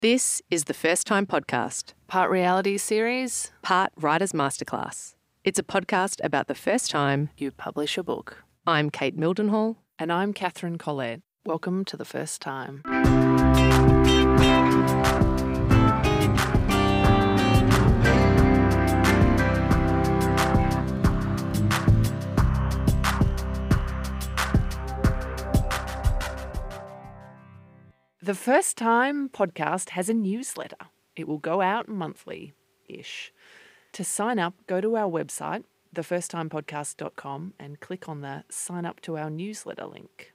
This is the First Time Podcast, Part reality series, part Writer's Masterclass. It's a podcast about the first time you publish a book. I'm Kate Mildenhall. And I'm Catherine Collette. Welcome to The First Time. The First Time podcast has a newsletter. It will go out monthly-ish. To sign up, go to our website, thefirsttimepodcast.com, and click on the sign up to our newsletter link.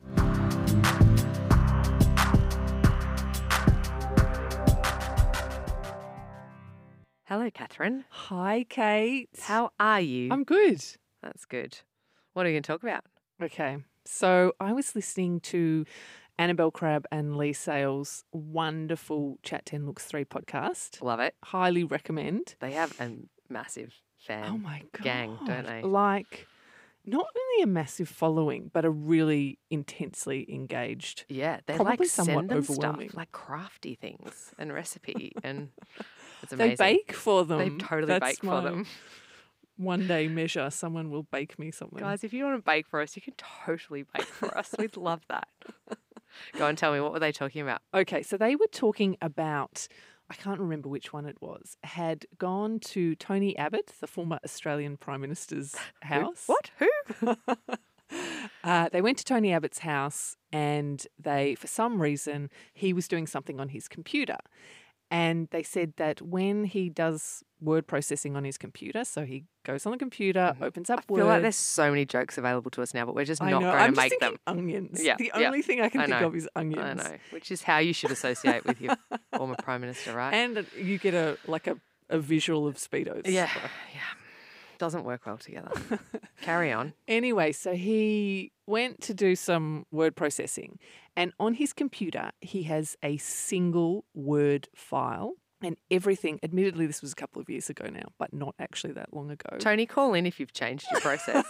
Hello, Catherine. Hi, Kate. How are you? I'm good. That's good. What are you going to talk about? Okay, so I was listening to Annabelle Crabb and Lee Sales' wonderful Chat 10 Looks 3 podcast. Love it. Highly recommend. They have a massive fan Oh my God. gang, don't they? Like, not only a massive following, but a really intensely engaged. Yeah, they Probably like somewhat send them overwhelming. stuff, like crafty things and recipe, and it's They amazing. bake for them. They totally That's bake for my them. One day measure, someone will bake me something. Guys, if you want to bake for us, you can totally bake for us. We'd love that. Go and tell me, what were they talking about? Okay, so they were talking about, I can't remember which one it was, had gone to Tony Abbott, the former Australian Prime Minister's house. What? Who? They went to Tony Abbott's house and for some reason, he was doing something on his computer. And they said that when he does word processing on his computer, so he goes on the computer, opens up I Word. feel like there's so many jokes available to us now, but we're just I not know, going I'm to just make them. thinking onions. Yeah, The yeah. only thing I can I think know. of is onions. I know, which is how you should associate with your former Prime Minister, right? And you get a visual of Speedos. yeah. Doesn't work well together. Carry on. Anyway, so he went to do some word processing, and on his computer, he has a single Word file. And everything, admittedly, this was a couple of years ago now, but not actually that long ago. Tony, call in if you've changed your process.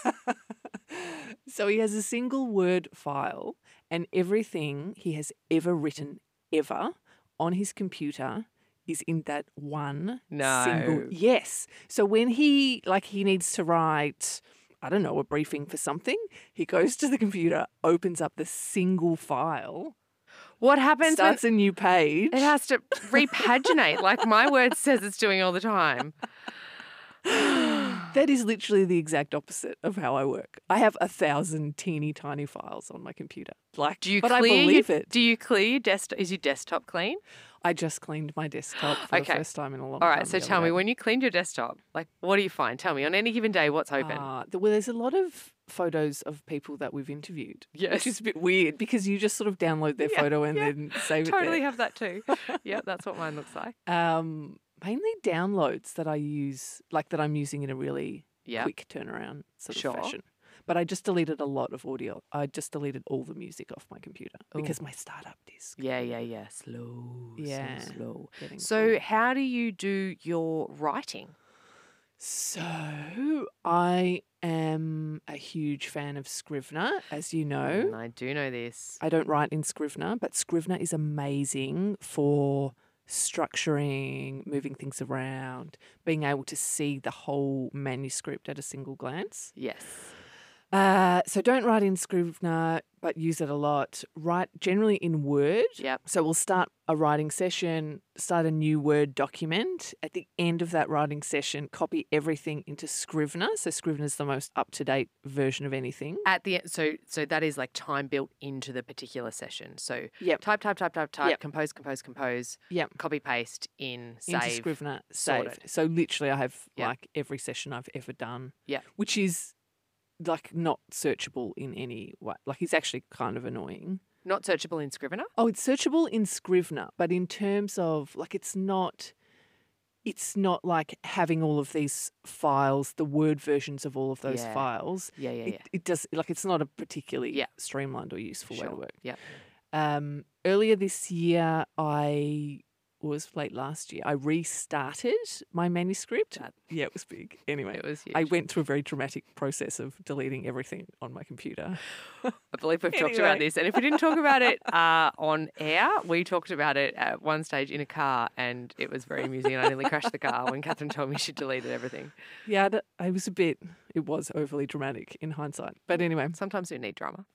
So he has a single Word file, and everything he has ever written, ever, on his computer is in that one single. No. Yes. So when he needs to write, I don't know, a briefing for something, he goes to the computer, opens up the single file, What happens starts a new page. it has to repaginate like my word says it's doing all the time. That is literally the exact opposite of how I work. I have 1,000 teeny tiny files on my computer. I believe it. Do you clear your desktop? Is your desktop clean? I just cleaned my desktop for the first time in a long All time. right, so the other tell me, day. when you cleaned your desktop, like what do you find? Tell me, on any given day, what's open? Well, there's a lot of photos of people that we've interviewed. Yes. Which is a bit weird because you just sort of download their photo and then save Totally it have that too. Yeah, that's what mine looks like. there. Mainly downloads that I use, like that I'm using in a really Yeah. quick turnaround sort Sure. of fashion. But I just deleted a lot of audio. I just deleted all the music off my computer because my startup disk. Yeah. Slow. Yeah. Slow. Getting So full. how do you do your writing? So I am a huge fan of Scrivener, as you know. I do know this. I don't write in Scrivener, but Scrivener is amazing for structuring, moving things around, being able to see the whole manuscript at a single glance. Yes. So don't write in Scrivener, but use it a lot. Write generally in Word. Yep. So we'll start a writing session, start a new Word document. At the end of that writing session, copy everything into Scrivener. So Scrivener is the most up-to-date version of anything. At the end, so that is like time built into the particular session. So Yep. type, Yep. compose, Yep. copy paste in, Into save. Scrivener, save. sorted. So literally I have Yep. like every session I've ever done. Yep. Which is like not searchable in any way. Like it's actually kind of annoying. Not searchable in Scrivener? Oh, it's searchable in Scrivener, but in terms of like it's not like having all of these files, the Word versions of all of those Yeah. files. Yeah. It does like it's not a particularly Yeah. streamlined or useful way to work. Yeah. Earlier this year, I was late last year, I restarted my manuscript. Yeah, it was big. Anyway, It was huge. I went through a very dramatic process of deleting everything on my computer. I believe we've talked Anyway. about this. And if we didn't talk about it on air, we talked about it at one stage in a car, and it was very amusing. And I nearly crashed the car when Catherine told me she deleted everything. Yeah, it was overly dramatic in hindsight. But anyway. Sometimes we need drama.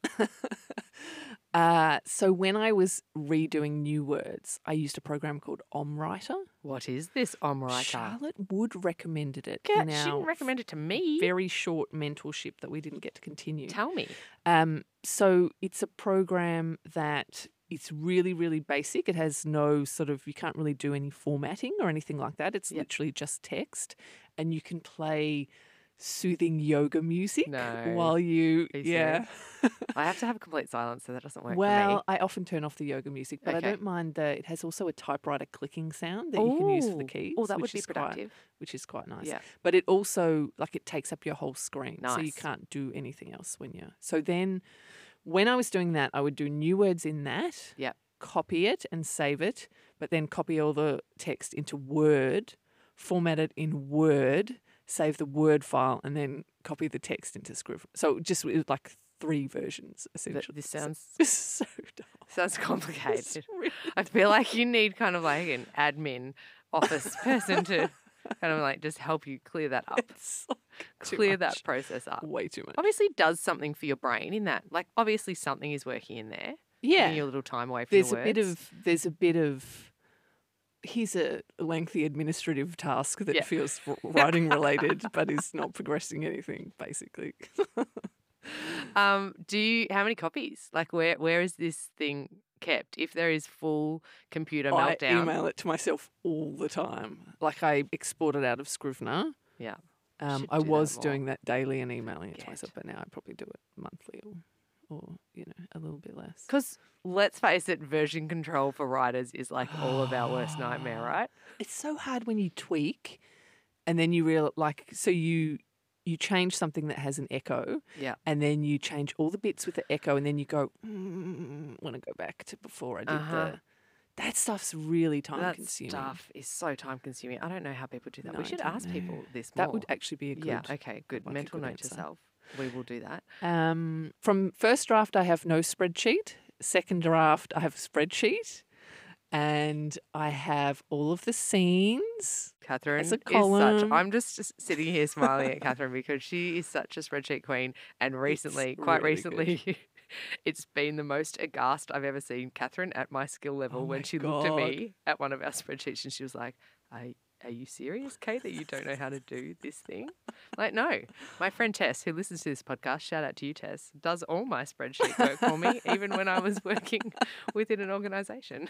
So when I was redoing new words, I used a program called OmWriter. What is this OmWriter? Charlotte Wood recommended it. She in didn't our recommend it to me. very short mentorship that we didn't get to continue. Tell me. So it's a program that it's really, really basic. It has no you can't really do any formatting or anything like that. It's literally just text, and you can play soothing yoga music while you I have to have complete silence, so that doesn't work for me. Well, I often turn off the yoga music, but Okay. I don't mind it has also a typewriter clicking sound that you can use for the keys. Oh, that would which be is productive. which is quite nice. Yeah. But it also it takes up your whole screen. So you Nice. can't do anything else when you're so then when I was doing that, I would do new words in that, Yep. copy it and save it, but then copy all the text into Word, format it in Word, save the Word file, and then copy the text into Scrivener. So it was like 3 versions, essentially. This sounds so dumb. sounds It's complicated. really I feel like you need kind of like an admin office person to kind of like just help you clear that up, It's like too clear much. that process up. Way too much. Obviously, it does something for your brain in that, like, obviously something is working in there. Yeah. Giving you a little time away from There's the words. there's a bit of here's a lengthy administrative task that Yeah. feels writing related but is not progressing anything, basically. How many copies? Like, where is this thing kept? If there is full computer I meltdown. email it to myself all the time. Like I export it out of Scrivener. Yeah. I Should do that was more. doing that daily and emailing it to Good. myself, but now I probably do it monthly or a little bit less. Because let's face it, version control for writers is like all of our worst nightmare, right? It's so hard when you tweak and then you you change something that has an echo Yeah. and then you change all the bits with the echo and then you go, want to go back to before I did that stuff's really time That consuming. stuff is so time consuming. I don't know how people do that. No, we I should don't ask know. people this more. That would actually be a good. Yeah, okay, good. like a Mental good note to answer. self. We will do that. From first draft, I have no spreadsheet. Second draft, I have a spreadsheet. And I have all of the scenes. Catherine As a is column. I'm just sitting here smiling at Catherine because she is such a spreadsheet queen. And recently, quite really recently, it's been the most aghast I've ever seen Catherine at my skill level Oh when my she looked at God. me at one of our spreadsheets and she was like, are you serious, Kate, that you don't know how to do this thing? Like, no. My friend Tess, who listens to this podcast, shout out to you, Tess, does all my spreadsheet work for me, even when I was working within an organisation.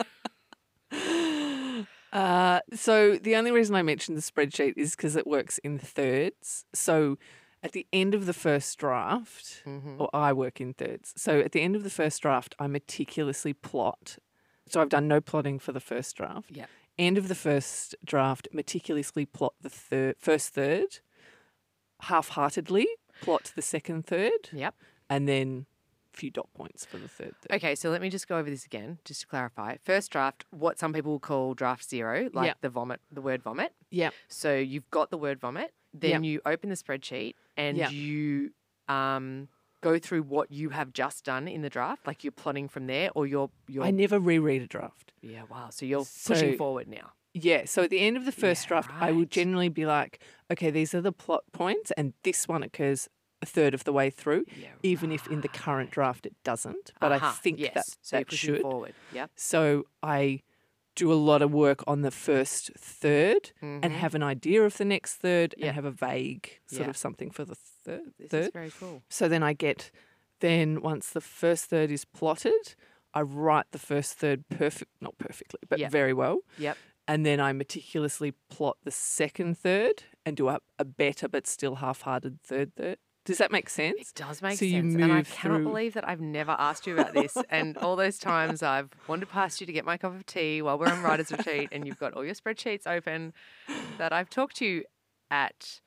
So the only reason I mentioned the spreadsheet is because it works in thirds. So at the end of the first draft, or I work in thirds. So at the end of the first draft, I meticulously plot. So I've done no plotting for the first draft. Yeah. End of the first draft, meticulously plot the first third, half-heartedly plot the second third, Yep. and then a few dot points for the third third. Okay, so let me just go over this again, just to clarify. First draft, what some people call draft 0, like Yep. the word vomit. Yep. So you've got the word vomit, then Yep. you open the spreadsheet and Yep. you go through what you have just done in the draft, like you're plotting from there, or you're I never reread a draft. yeah, wow. So you're So- pushing forward now. Yeah, so at the end of the first Yeah, draft, I right. would generally be like, okay, these are the plot points, and this one occurs a third of the way through, Yeah, even if in the current draft it doesn't. But I think yes. that so you're that pushing should. forward. Yeah. So I do a lot of work on the first third and have an idea of the next third Yeah. and have a vague sort Yeah. of something for the third. This is very cool. So then once the first third is plotted, I write the first third not perfectly, but Yep. very well. Yep. And then I meticulously plot the second third and do a better but still half-hearted third third. Does that make sense? It does make So you sense. And I move cannot through- believe that I've never asked you about this. And all those times I've wandered past you to get my cup of tea while we're on writer's retreat and you've got all your spreadsheets open, that I've talked to you at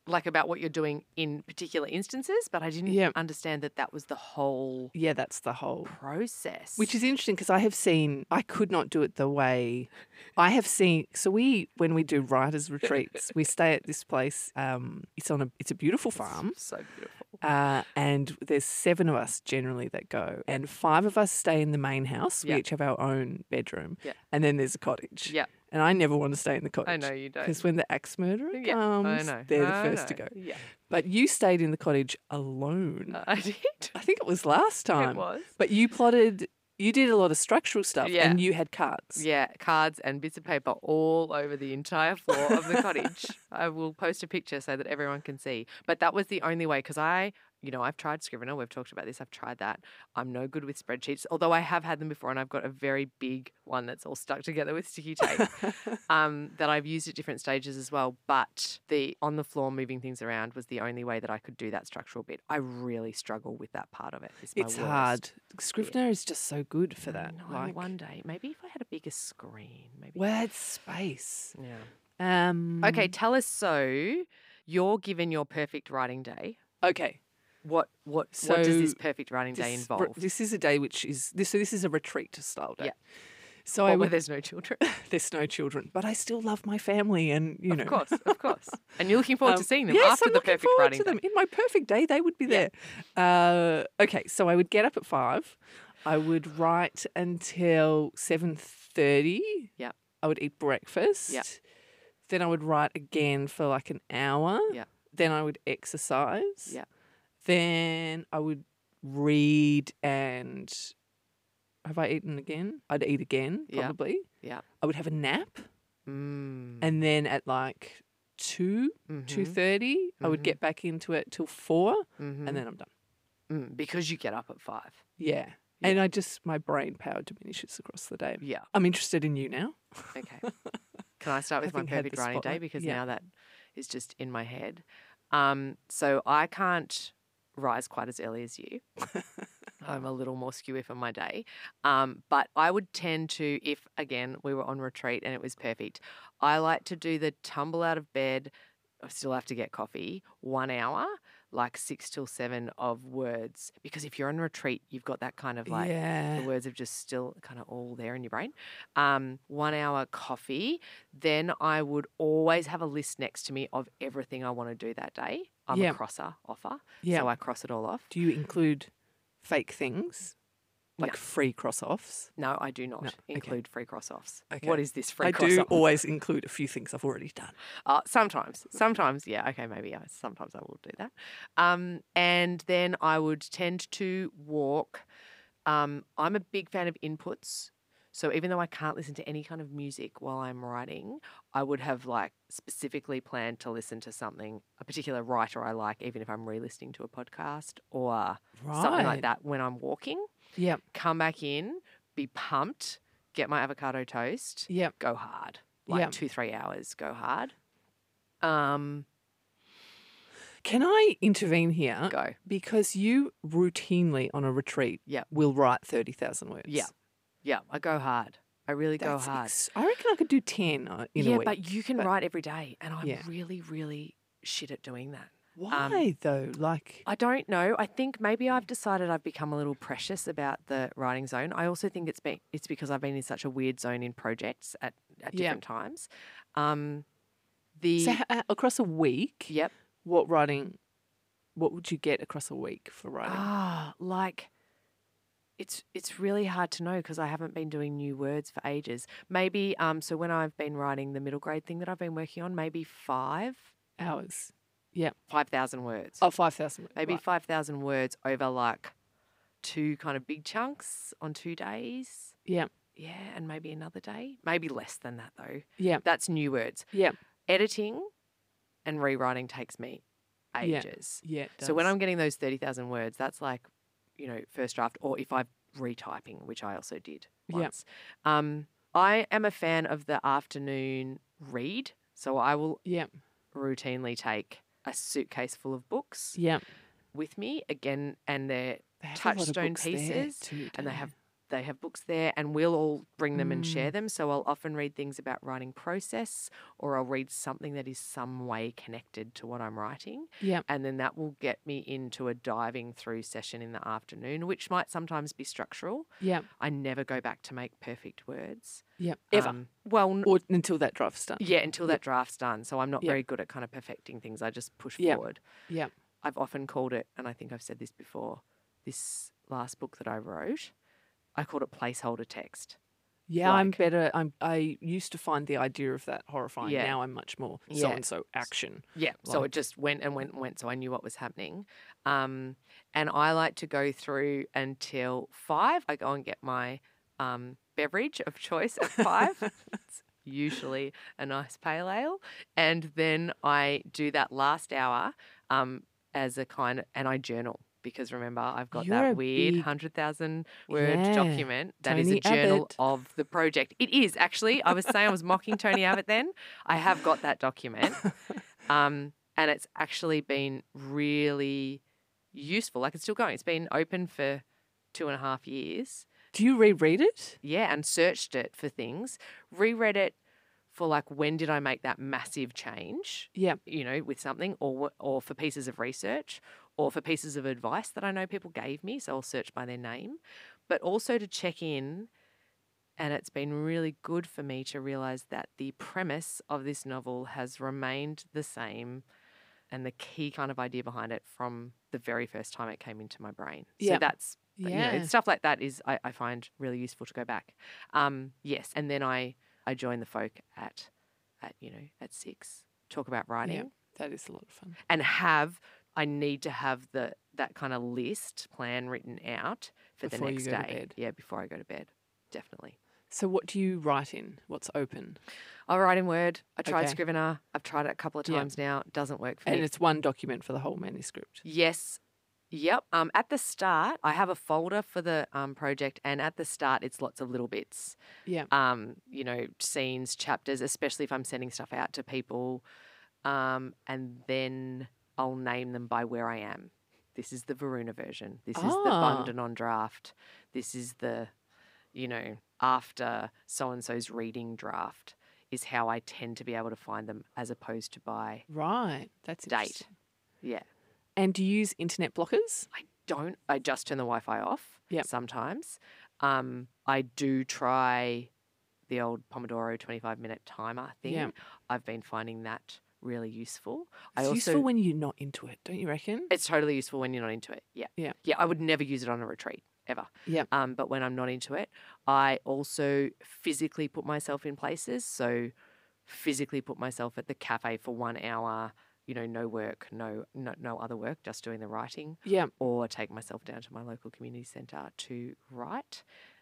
like about what you're doing in particular instances, but I didn't Yeah. understand that that was the whole Yeah, that's the whole. process. Which is interesting because I could not do it the way I have seen. So when we do writers' retreats, we stay at this place. It's a beautiful farm. so beautiful. And there's 7 of us generally that go, and 5 of us stay in the main house. We Yeah. each have our own bedroom, Yeah. and then there's a cottage. Yeah. And I never want to stay in the cottage. I know you don't. Because when the axe murderer Yeah, comes, I know. they're the I first to know. go. Yeah. But you stayed in the cottage alone. I did. I think it was last time. It was. But you did a lot of structural stuff, Yeah. and you had cards. Yeah, cards and bits of paper all over the entire floor of the cottage. I will post a picture so that everyone can see. But that was the only way because I've tried Scrivener. We've talked about this. I've tried that. I'm no good with spreadsheets, although I have had them before and I've got a very big one that's all stuck together with sticky tape that I've used at different stages as well. But the on the floor moving things around was the only way that I could do that structural bit. I really struggle with that part of it. It's It's worst. hard. Scrivener is just so good for that. I know, one day. Maybe if I had a bigger screen. Maybe. Well, it's space. Yeah. Okay, tell us you're given your perfect writing day. Okay. What does this perfect writing day involve? This is a day which is this. So this is a retreat style day. Yeah. So where there's no children. There's no children, but I still love my family, and you know. Of course. And you're looking forward to seeing them yes, after I'm the looking perfect forward writing to day. them. In my perfect day, they would be there. Okay, so I would get up at 5. I would write until 7:30. Yeah. I would eat breakfast. Yeah. Then I would write again for like an hour. Yeah. Then I would exercise. Yeah. Then I would read and have I eaten again? I'd eat again, Yeah. probably. Yeah. I would have a nap. Mm. And then at like 2, Mhm. 2:30, I would get back into it till 4, Mhm. and then I'm done. Because you get up at 5. Yeah. And my brain power diminishes across the day. Yeah. I'm interested in you now. Okay. Can I start with my Having had perfect the writing day? spotlight. Because Yeah. now that is just in my head. So I can't rise quite as early as you. I'm a little more skewy for my day. But I would tend to, if again we were on retreat and it was perfect, I like to do the tumble out of bed. I still have to get coffee, 1 hour, like 6 till 7 of words. Because if you're on retreat, you've got that kind of like yeah. the words are just still kind of all there in your brain. 1 hour coffee. Then I would always have a list next to me of everything I want to do that day. I'm Yeah. a crosser offer. Yeah. So I cross it all off. Do you include fake things? Like No. free cross-offs? No, I do not No, okay. include free cross-offs. Okay. What is this free I cross-off? do always include a few things I've already done. Sometimes, yeah, okay, maybe sometimes I will do that. And then I would tend to walk. I'm a big fan of inputs. So even though I can't listen to any kind of music while I'm writing, I would have like specifically planned to listen to something, a particular writer I like, even if I'm re-listening to a podcast or something like that when I'm walking. Yep. Come back in, be pumped, get my avocado toast, Yep. go hard. Like Yep. 2-3 hours, go hard. Can I intervene here? Go. Because you routinely on a retreat Yep. will write 30,000 words. Yeah. Yeah, I go hard. I really go That's hard. I reckon I could do 10 in a Yeah, week. but you can but- write every day, and I'm Yeah. really, really shit at doing that. Why though? Like, I don't know. I think maybe I've decided I've become a little precious about the writing zone. I also think it's because I've been in such a weird zone in projects at Yeah. different times. across a week, Yep. what would you get across a week for writing? Like it's really hard to know because I haven't been doing new words for ages. Maybe so when I've been writing the middle grade thing that I've been working on, maybe hours. Yeah. 5,000 words. Oh, 5,000 words. Maybe Right. 5,000 words over like 2 kind of big chunks on 2 days. Yeah. Yeah, and maybe another day. Maybe less than that though. Yeah. That's new words. Yeah. Editing and rewriting takes me Yeah. ages. Yeah. it So when does. I'm getting those 30,000 words, that's like, first draft, or if I'm retyping, which I also did Yeah. once. I am a fan of the afternoon read. So I will Yeah. routinely take a suitcase full of books Yeah. with me again, and they're They have a lot of touchstone books there pieces, too, and don't they have they have books there, and we'll all bring them and share Mm. them. So I'll often read things about writing process, or I'll read something that is some way connected to what I'm writing. Yeah. And then that will get me into a diving through session in the afternoon, which might sometimes be structural. Yeah. I never go back to make perfect words. Yeah. Ever. Well, Or until that draft's done. yeah, until Yep. that draft's done. So I'm not Yep. very good at kind of perfecting things. I just push Yep. forward. Yeah. I've often called it, and I think I've said this before, this last book that I wrote, I called it placeholder text. Yeah, I'm Like- better. I used to find the idea of that horrifying. Yeah. Now I'm much more Yeah. so and so action. Yeah. So Like- it just went and went and went. So I knew what was happening. And I like to go through until 5. I go and get my beverage of choice at 5. It's usually a nice pale ale. And then I do that last hour as a kind of, and I journal. Because remember, I've got You're a that weird big- 100,000 word Yeah, document that is a Tony journal Abbott. of the project. It is actually. I was saying I was mocking Tony Abbott then. I have got that document. And it's actually been really useful. Like, it's still going. It's been open for 2.5 years. Do you reread it? Yeah, and searched it for things. Reread it for like, when did I make that massive change? Yeah. You know, with something, or for pieces of research, or for pieces of advice that I know people gave me. So I'll search by their name, but also to check in. And it's been really good for me to realize that the premise of this novel has remained the same, and the key kind of idea behind it from the very first time it came into my brain. Yeah. So that's, Yeah. you know, stuff like that is, I find really useful to go back. Yes. And then I join the folk at 6, talk about writing, That is a lot of fun. and I need to have that kind of list plan written out for Before the you next go to day. bed. Yeah, before I go to bed. Definitely. So what do you write in? What's open? I write in Word. I tried Okay. Scrivener. I've tried it a couple of Yeah. times now. It doesn't work for And me. it's one document for the whole manuscript. Yes. Yep. At the start, I have a folder for the project, and at the start, it's lots of little bits. Yeah. You know, scenes, chapters, especially if I'm sending stuff out to people, and then I'll name them by where I am. This is the Varuna version. This is the Ah. Bundanon draft. This is the, after so and so's reading draft. Is how I tend to be able to find them, as opposed to by Right. That's date. interesting. Yeah. And do you use internet blockers? I don't. I just turn the Wi-Fi off. Yep. Sometimes. I do try the old Pomodoro 25-minute timer thing. Yeah. I've been finding that really useful. It's useful when you're not into it, don't you reckon? It's totally useful when you're not into it. Yeah. Yeah. Yeah. I would never use it on a retreat ever. Yeah. But when I'm not into it, I also physically put myself in places. So physically put myself at the cafe for 1 hour. No work, no other work, just doing the writing. Yeah. Or take myself down to my local community centre to write.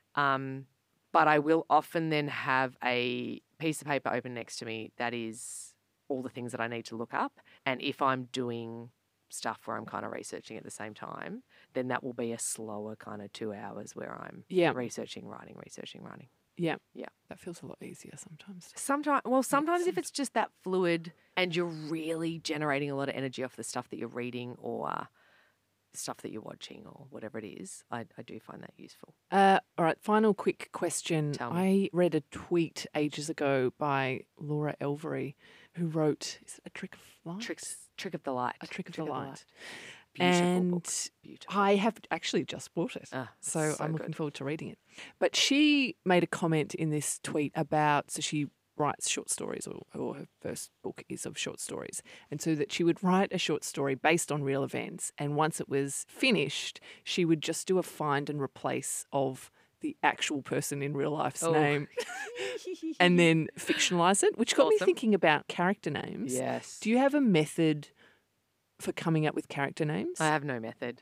But I will often then have a piece of paper open next to me that is all the things that I need to look up. And if I'm doing stuff where I'm kind of researching at the same time, then that will be a slower kind of 2 hours where I'm Yeah. researching, writing. Yeah. Yeah. That feels a lot easier sometimes. Sometimes if sense. it's just that fluid and you're really generating a lot of energy off the stuff that you're reading or stuff that you're watching or whatever it is, I do find that useful. All right, final quick question. Tell me. I read a tweet ages ago by Laura Elvery, who wrote, is it A Trick of Light? Trick of the Light. A Trick of the Light. Beautiful And book. Beautiful. I have actually just bought it. So I'm looking forward to reading it. But she made a comment in this tweet about, so she writes short stories, or her first book is of short stories. And so that she would write a short story based on real events. And once it was finished, she would just do a find and replace of the actual person in real life's name and then fictionalize it, which got me Awesome. thinking about character names. Yes. Do you have a method for coming up with character names? I have no method.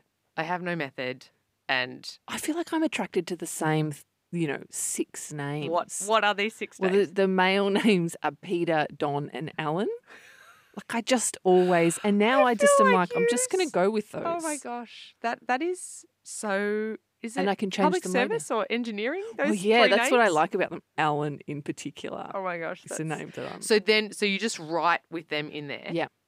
And I feel like I'm attracted to the same, 6 names. what are these 6 Well, names? the male names are Peter, Don, and Alan. Like I just always, and now I just feel am like like, I'm just going to go with those. Oh my gosh. That is so. Is And it I can change public them later. service or engineering? Those Well, yeah, 3 that's what I names? like about them. Alan in particular. Oh my gosh. It's a name that I'm. So you just write with them in there. Yeah.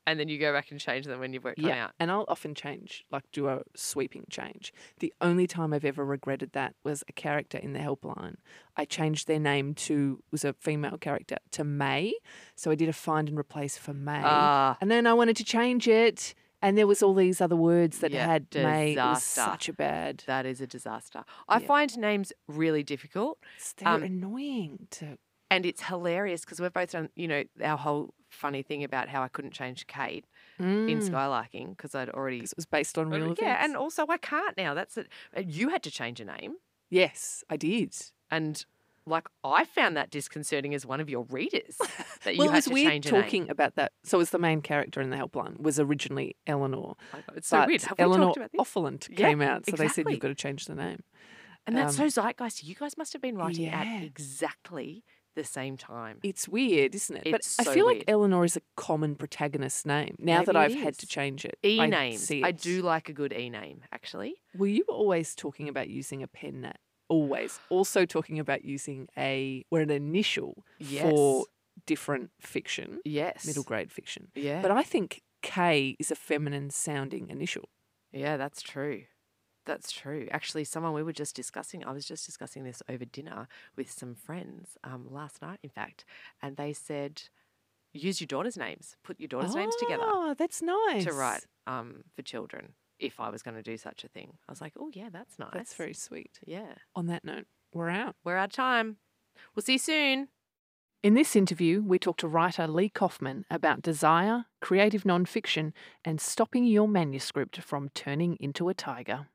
And then you go back and change them when you've worked one Yeah, out. and I'll often change, like do a sweeping change. The only time I've ever regretted that was a character in the helpline. I changed their name was a female character, to May. So I did a find and replace for May. Ah, And then I wanted to change it, and there was all these other words that Yeah, had May. It was disaster. such a bad. that is a disaster. I Yeah. find names really difficult. They're annoying to. And it's hilarious because we've both done, our whole funny thing about how I couldn't change Kate in Skylarking because I'd already. Because it was based on real events. Yeah, and also I can't now. That's it. You had to change a name. Yes, I did. And I found that disconcerting as one of your readers that you Well, it had was to weird change a name. talking about that. So it was the main character in the helpline was originally Eleanor. It's so but weird. Have we Eleanor talked about this? Offalant Yeah, came out, so they said exactly. you've got to change the name. And that's so zeitgeist. You guys must have been writing Yeah. at exactly the same time. It's weird, isn't it? It's but so I feel weird. like Eleanor is a common protagonist name. Now Maybe that it I've had is. to change it, E-names. see I it. do like a good E-name, actually. Were you always talking about using a pen name? Always. Also talking about using an initial Yes. for different fiction, Yes. middle grade fiction. Yeah. But I think K is a feminine sounding initial. Yeah, that's true. That's true. Actually, I was just discussing this over dinner with some friends last night, in fact, and they said, use your daughter's names, put your daughter's names together Oh, that's nice. to write for children if I was going to do such a thing. I was like, oh, yeah, that's nice. That's very sweet. Yeah. On that note, we're out. We're out of time. We'll see you soon. In this interview, we talk to writer Lee Kaufman about desire, creative nonfiction, and stopping your manuscript from turning into a tiger.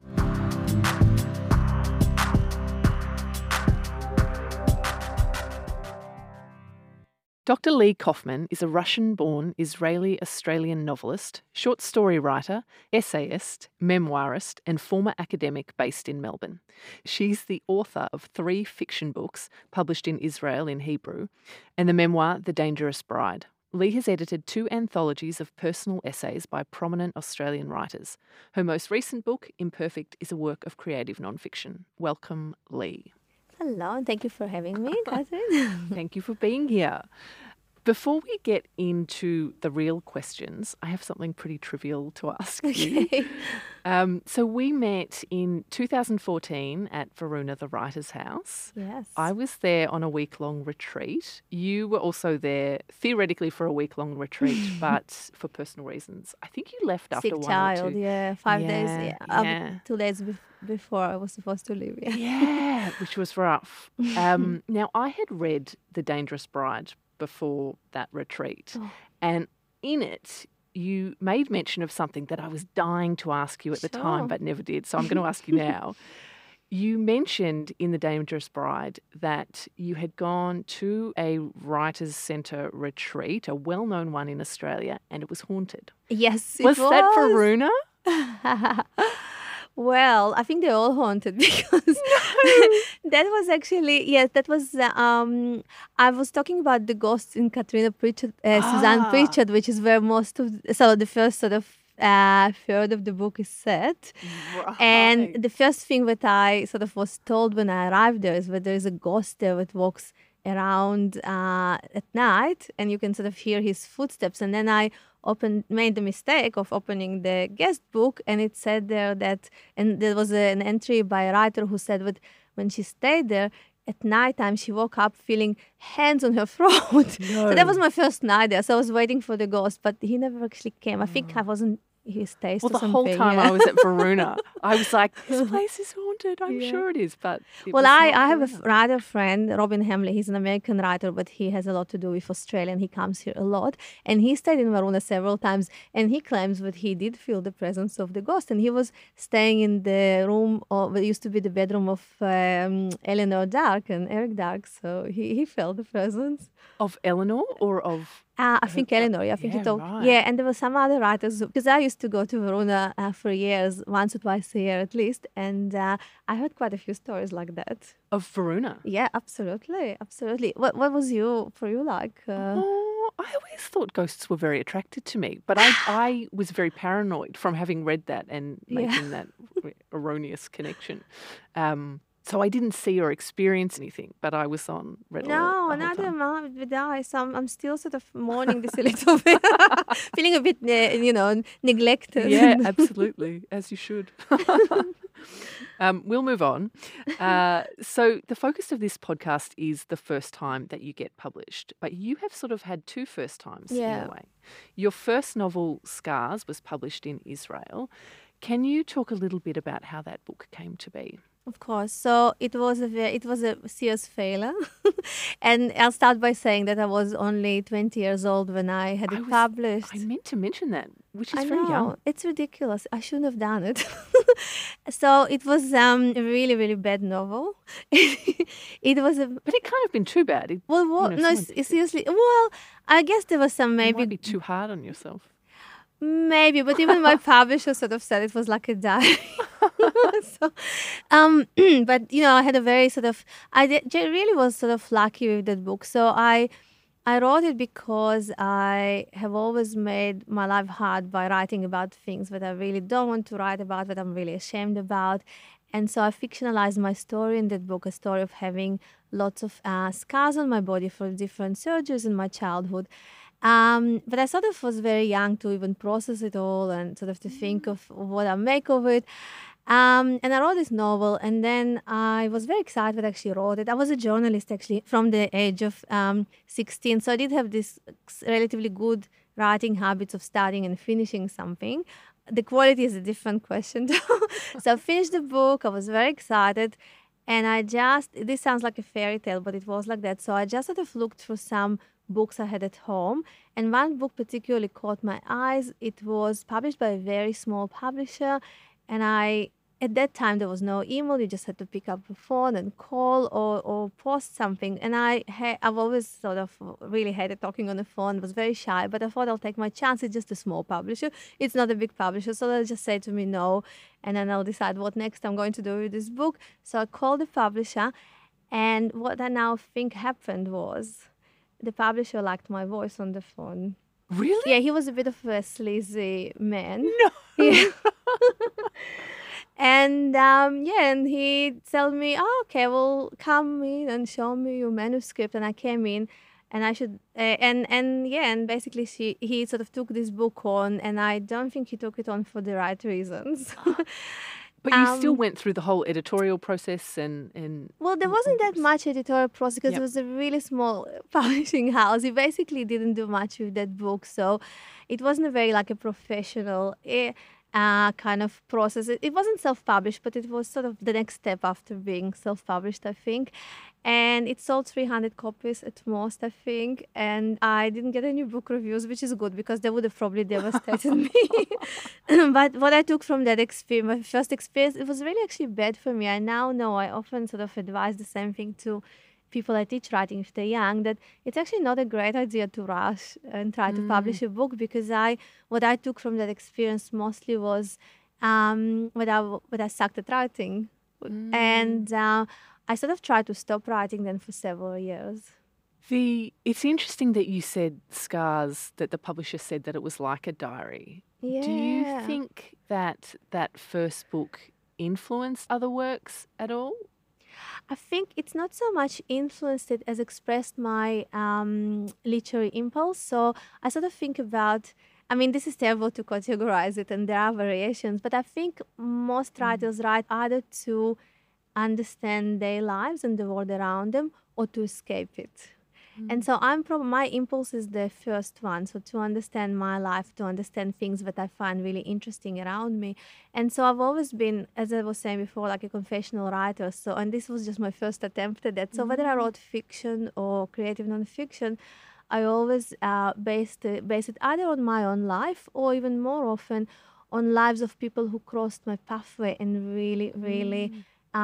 Dr. Lee Kaufman is a Russian-born Israeli-Australian novelist, short story writer, essayist, memoirist, and former academic based in Melbourne. She's the author of 3 fiction books published in Israel in Hebrew, and the memoir The Dangerous Bride. Lee has edited 2 anthologies of personal essays by prominent Australian writers. Her most recent book, Imperfect, is a work of creative nonfiction. Welcome, Lee. Hello, and thank you for having me, Catherine. Thank you for being here. Before we get into the real questions, I have something pretty trivial to ask you. Okay. So we met in 2014 at Varuna, the Writer's House. Yes. I was there on a week-long retreat. You were also there theoretically for a week-long retreat, but for personal reasons. I think you left after Sick 1 child, or 2. yeah. 5 days, Yeah, yeah. yeah. 2 days before I was supposed to leave, yeah. Yeah, which was rough. Now, I had read The Dangerous Bride before that retreat, Oh. and in it, you made mention of something that I was dying to ask you at the time, Sure. but never did. So I'm going to ask you now. You mentioned in The Dangerous Bride that you had gone to a Writers' Centre retreat, a well-known one in Australia, and it was haunted. Yes, it Was that was. Varuna? Well, I think they're all haunted because that was actually, yes, that was, I was talking about the ghosts in Katrina Pritchard, Suzanne Pritchard, which is where the first sort of third of the book is set. And the first thing that I sort of was told when I arrived there is that there is a ghost there that walks around at night and you can sort of hear his footsteps. And then I made the mistake of opening the guest book, and it said there that, and there was an entry by a writer who said that when she stayed there at nighttime, she woke up feeling hands on her throat. So that was my first night there. So I was waiting for the ghost, but he never actually came. I think I wasn't his taste. Well, or the whole something, time yeah. I was at Varuna, I was like, this place is haunted. I'm Yeah. sure it is, but it Well, was I not have a Varuna. writer friend, Robin Hamley. He's an American writer, but he has a lot to do with Australia, and he comes here a lot. And he stayed in Varuna several times, and he claims that he did feel the presence of the ghost. And he was staying in the room, that used to be the bedroom of Eleanor Dark and Eric Dark, so he felt the presence. Of Eleanor or of... I think Eleanor, yeah, I think yeah, he told. right. Yeah, and there were some other writers, because I used to go to Varuna for years, once or twice a year at least, and I heard quite a few stories like that. Of Varuna? Yeah, absolutely, absolutely. What was for you like? Oh, I always thought ghosts were very attracted to me, but I was very paranoid from having read that and Yeah. making that erroneous connection. So I didn't see or experience anything, but I was on red alert. No, the whole neither time. am I with eyes. So I'm still sort of mourning this a little bit, feeling a bit, neglected. Yeah, absolutely, as you should. We'll move on. So the focus of this podcast is the first time that you get published, but you have sort of had two first times in Yeah. a way. Your first novel, Scars, was published in Israel. Can you talk a little bit about how that book came to be? Of course. So it was a serious failure, and I'll start by saying that I was only 20 years old when I had it published. I meant to mention that, which is I very know, young. it's ridiculous. I shouldn't have done it. So it was a really, really bad novel. It was a But it can't have been too bad. It, well, you know, no, someone picked it. seriously. Well, I guess there was some You maybe might be too hard on yourself. maybe, but even my publisher sort of said it was like a diary. So, but I had a very sort of really was sort of lucky with that book. So I wrote it because I have always made my life hard by writing about things that I really don't want to write about, that I'm really ashamed about. And so I fictionalized my story in that book, a story of having lots of scars on my body for different surgeries in my childhood. But I sort of was very young to even process it all and sort of to think of what I make of it. And I wrote this novel, and then I was very excited that I actually wrote it. I was a journalist actually from the age of 16, so I did have this relatively good writing habits of starting and finishing something. The quality is a different question though. So I finished the book, I was very excited, and this sounds like a fairy tale, but it was like that. So I just sort of looked through some books I had at home, and one book particularly caught my eyes. It was published by a very small publisher, and at that time there was no email. You just had to pick up the phone and call or post something. And I've always sort of really hated talking on the phone, was very shy, but I thought I'll take my chance. It's just a small publisher. It's not a big publisher, so they'll just say to me no, and then I'll decide what next I'm going to do with this book. So I called the publisher, and what I now think happened was the publisher liked my voice on the phone. Really? Yeah, he was a bit of a sleazy man. No. Yeah. And and he told me, "Oh, okay, well, come in and show me your manuscript." And I came in, and I should and basically he sort of took this book on, and I don't think he took it on for the right reasons. But you still went through the whole editorial process and Well, there wasn't that much editorial process because it was a really small publishing house. He basically didn't do much with that book, so it wasn't a very like a professional kind of process. It wasn't self-published, but it was sort of the next step after being self-published, I think. And it sold 300 copies at most, I think. And I didn't get any book reviews, which is good because they would have probably devastated me. But what I took from that experience, my first experience, it was really actually bad for me. I now know, I often sort of advise the same thing to people I teach writing if they're young, that it's actually not a great idea to rush and try to publish a book, because what I took from that experience mostly was what I sucked at writing. And I sort of tried to stop writing then for several years. It's interesting that you said Scars, that the publisher said that it was like a diary. Yeah. Do you think that first book influenced other works at all? I think it's not so much influenced it as expressed my literary impulse. So I sort of think about, I mean, this is terrible to categorize it, and there are variations, but I think most writers write either to understand their lives and the world around them, or to escape it. And so my impulse is the first one. So to understand my life, to understand things that I find really interesting around me. And so I've always been, as I was saying before, like a confessional writer. So, and this was just my first attempt at that. So whether I wrote fiction or creative nonfiction, I always base it either on my own life, or even more often on lives of people who crossed my pathway and really, really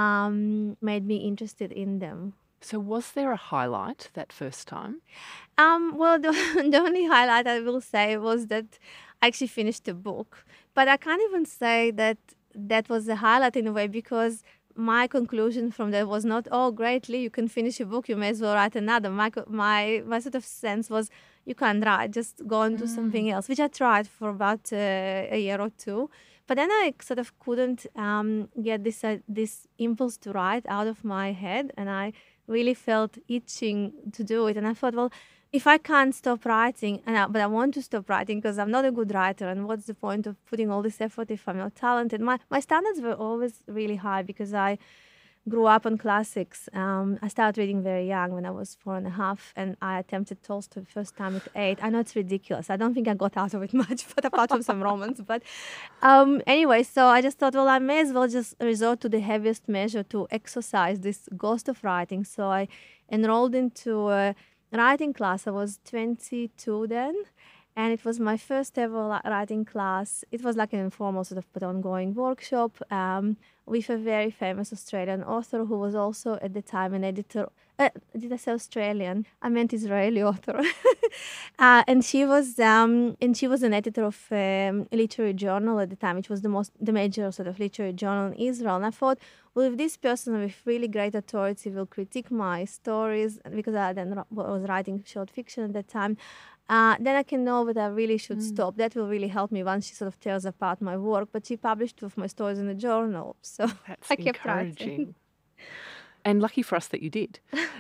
made me interested in them. So was there a highlight that first time? Well, the only highlight I will say was that I actually finished the book. But I can't even say that was a highlight in a way, because my conclusion from that was not, oh, greatly, you can finish a book, you may as well write another. My sort of sense was, you can't write, just go and do something else, which I tried for about a year or two. but then I sort of couldn't get this impulse to write out of my head, and I really felt itching to do it. And I thought, well, if I can't stop writing, but I want to stop writing because I'm not a good writer, and what's the point of putting all this effort if I'm not talented? My standards were always really high because I grew up on classics. I started reading very young when I was 4.5, and I attempted Tolstoy the first time at 8. I know it's ridiculous. I don't think I got out of it much, but apart from some romance. But anyway, so I just thought, well, I may as well just resort to the heaviest measure to exercise this ghost of writing. So I enrolled into a writing class. I was 22 then. And it was my first ever writing class. It was like an informal sort of but ongoing workshop with a very famous Australian author who was also at the time an editor. Did I say Australian? I meant Israeli author. And she was an editor of a literary journal at the time, which was the major sort of literary journal in Israel. And I thought, well, if this person with really great authority will critique my stories, because I then was writing short fiction at that time, then I can know that I really should stop. That will really help me once she sort of tears apart my work. But she published 2 of my stories in a journal, so That's I kept encouraging. writing. And lucky for us that you did.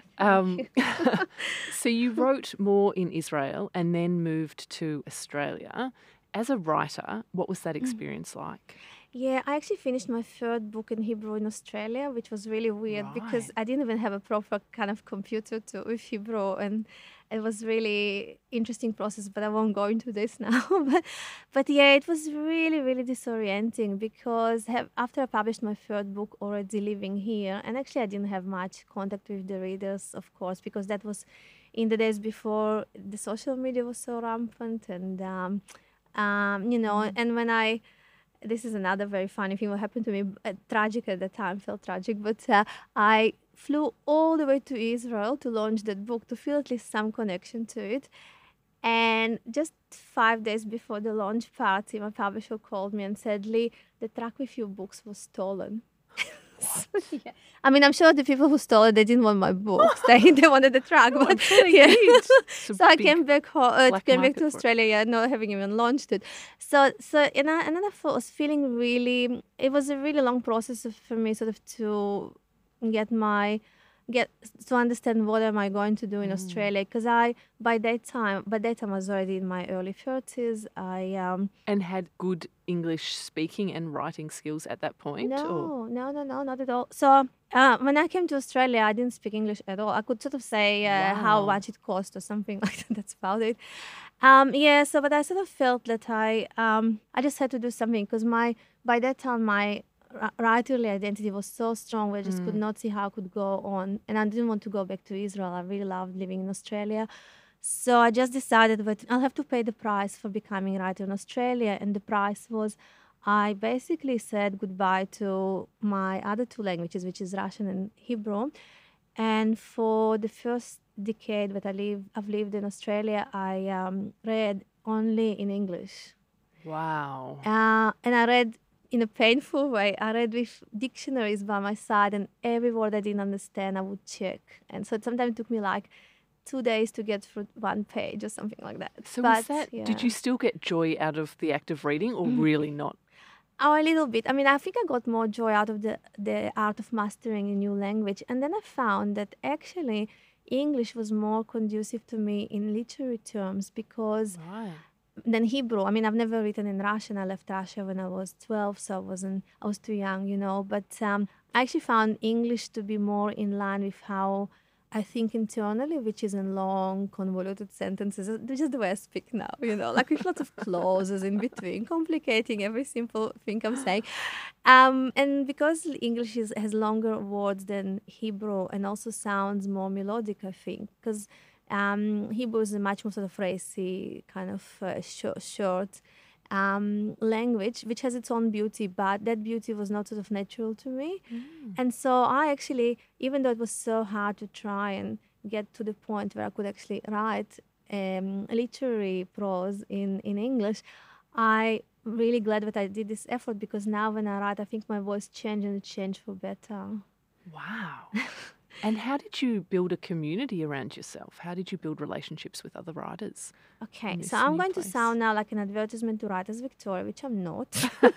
So you wrote more in Israel and then moved to Australia. As a writer, what was that experience like? Yeah, I actually finished my 3rd book in Hebrew in Australia, which was really weird because Right. I didn't even have a proper kind of computer with Hebrew, and it was really interesting process. But I won't go into this now. but yeah, it was really really disorienting because after I published my 3rd book, already living here, and actually I didn't have much contact with the readers, of course, because that was in the days before the social media was so rampant, and and when this is another very funny thing what happened to me. Tragic at the time, felt tragic, but I flew all the way to Israel to launch that book to feel at least some connection to it. And just 5 days before the launch party, my publisher called me and said, "Lee, the truck with your books was stolen." So, yeah. I mean, I'm sure the people who stole it, they didn't want my books. They wanted the truck. Oh, I'm But sure they yeah. did. It's a So I big came back black came back market to for it. Australia, yeah, not having even launched it. And then I was feeling really. It was a really long process for me, sort of to get get to understand what am I going to do in Australia, because by that time I was already in my early 30s. And had good English speaking and writing skills at that point? Or? No, not at all. So when I came to Australia, I didn't speak English at all. I could sort of say how Wow. much it cost or something like that. That's about it. So but I sort of felt that I just had to do something because by that time my writerly identity was so strong. I just could not see how I could go on, and I didn't want to go back to Israel. I really loved living in Australia. So I just decided that I'll have to pay the price for becoming a writer in Australia. And the price was I basically said goodbye to my other 2 languages, which is Russian and Hebrew. And for the first decade that I've lived in Australia, I read only in English. Wow. And I read in a painful way. I read with dictionaries by my side, and every word I didn't understand, I would check. And so sometimes it took me like 2 days to get through 1 page or something like that. So But, was that, yeah. did you still get joy out of the act of reading or really not? Oh, a little bit. I mean, I think I got more joy out of the art of mastering a new language. And then I found that actually English was more conducive to me in literary terms because Right. than Hebrew. I mean, I've never written in Russian. I left Russia when I was 12, so I was too young, But I actually found English to be more in line with how I think internally, which is in long, convoluted sentences, which is the way I speak now, like with lots of clauses in between, complicating every simple thing I'm saying. And because English has longer words than Hebrew and also sounds more melodic, I think, because Hebrew is a much more sort of racy, kind of short language, which has its own beauty, but that beauty was not sort of natural to me. And so I actually, even though it was so hard to try and get to the point where I could actually write literary prose in English, I really glad that I did this effort, because now when I write, I think my voice changed, and it changed for better. Wow. And how did you build a community around yourself? How did you build relationships with other writers? Okay, in so this I'm new going to place? sound now like an advertisement to Writers Victoria, which I'm not.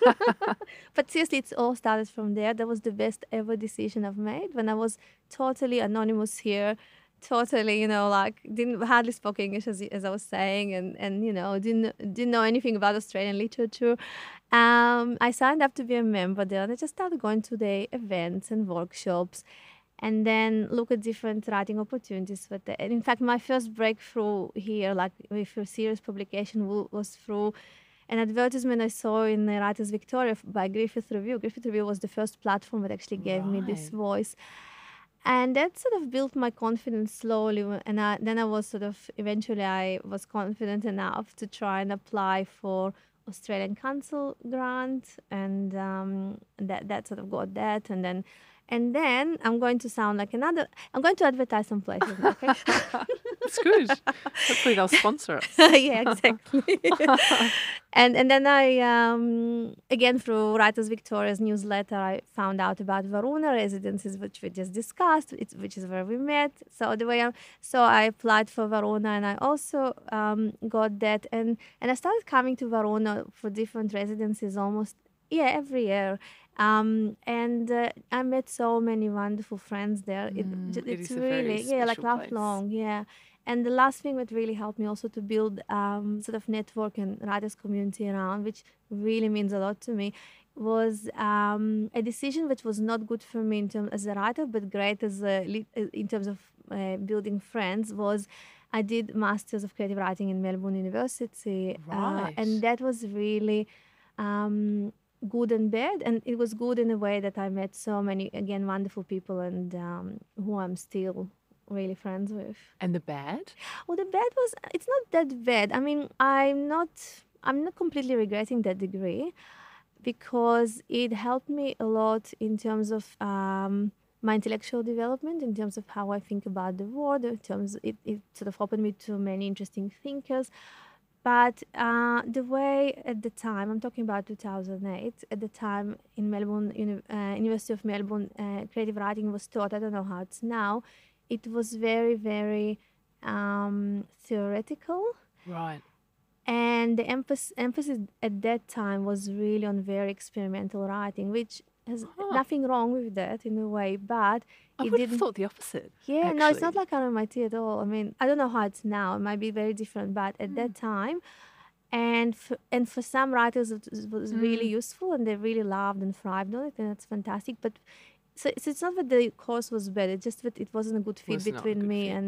But seriously, it's all started from there. That was the best ever decision I've made when I was totally anonymous here, totally, like didn't hardly spoke English as I was saying, and didn't know anything about Australian literature. I signed up to be a member there, and I just started going to the events and workshops, and then look at different writing opportunities for that. And in fact, my first breakthrough here, like with a serious publication, was through an advertisement I saw in the Writers Victoria by Griffith Review. Griffith Review was the first platform that actually gave me this Right. voice. And that sort of built my confidence slowly. And then I was eventually I was confident enough to try and apply for Australian Council grant. And that sort of got that. And then I'm going to sound like I'm going to advertise some places, okay? It's good. Hopefully they'll sponsor us. Yeah, exactly. and then I again through Writers Victoria's newsletter I found out about Varuna residences, which we just discussed, which is where we met. So I applied for Varuna, and I also got that, and I started coming to Varuna for different residencies almost every year. And I met so many wonderful friends there. It It's is a very really like special place. lifelong, And the last thing that really helped me also to build sort of network and writers community around, which really means a lot to me, was a decision which was not good for me in terms as a writer, but great as in terms of building friends. Was I did Masters of Creative Writing in Melbourne University, Right. and that was really good and bad. And it was good in a way that I met so many, again, wonderful people, and who I'm still really friends with. And the bad? Well, the bad was, it's not that bad. I mean, I'm not completely regretting that degree, because it helped me a lot in terms of my intellectual development, in terms of how I think about the world, in terms it sort of opened me to many interesting thinkers. But the way at the time, I'm talking about 2008, at the time in Melbourne, University of Melbourne, creative writing was taught. I don't know how it's now. It was very, very theoretical. Right. And the emphasis at that time was really on very experimental writing, which has nothing wrong with that in a way, but I it would have didn't. thought the opposite. Yeah, no, it's not actually. like RMIT at all. I mean, I don't know how it's now. It might be very different, but at that time, and for some writers, it was really useful, and they really loved and thrived on it, and that's fantastic. But so it's not that the course was bad; it's just that it wasn't a good fit Was not a between good me fit.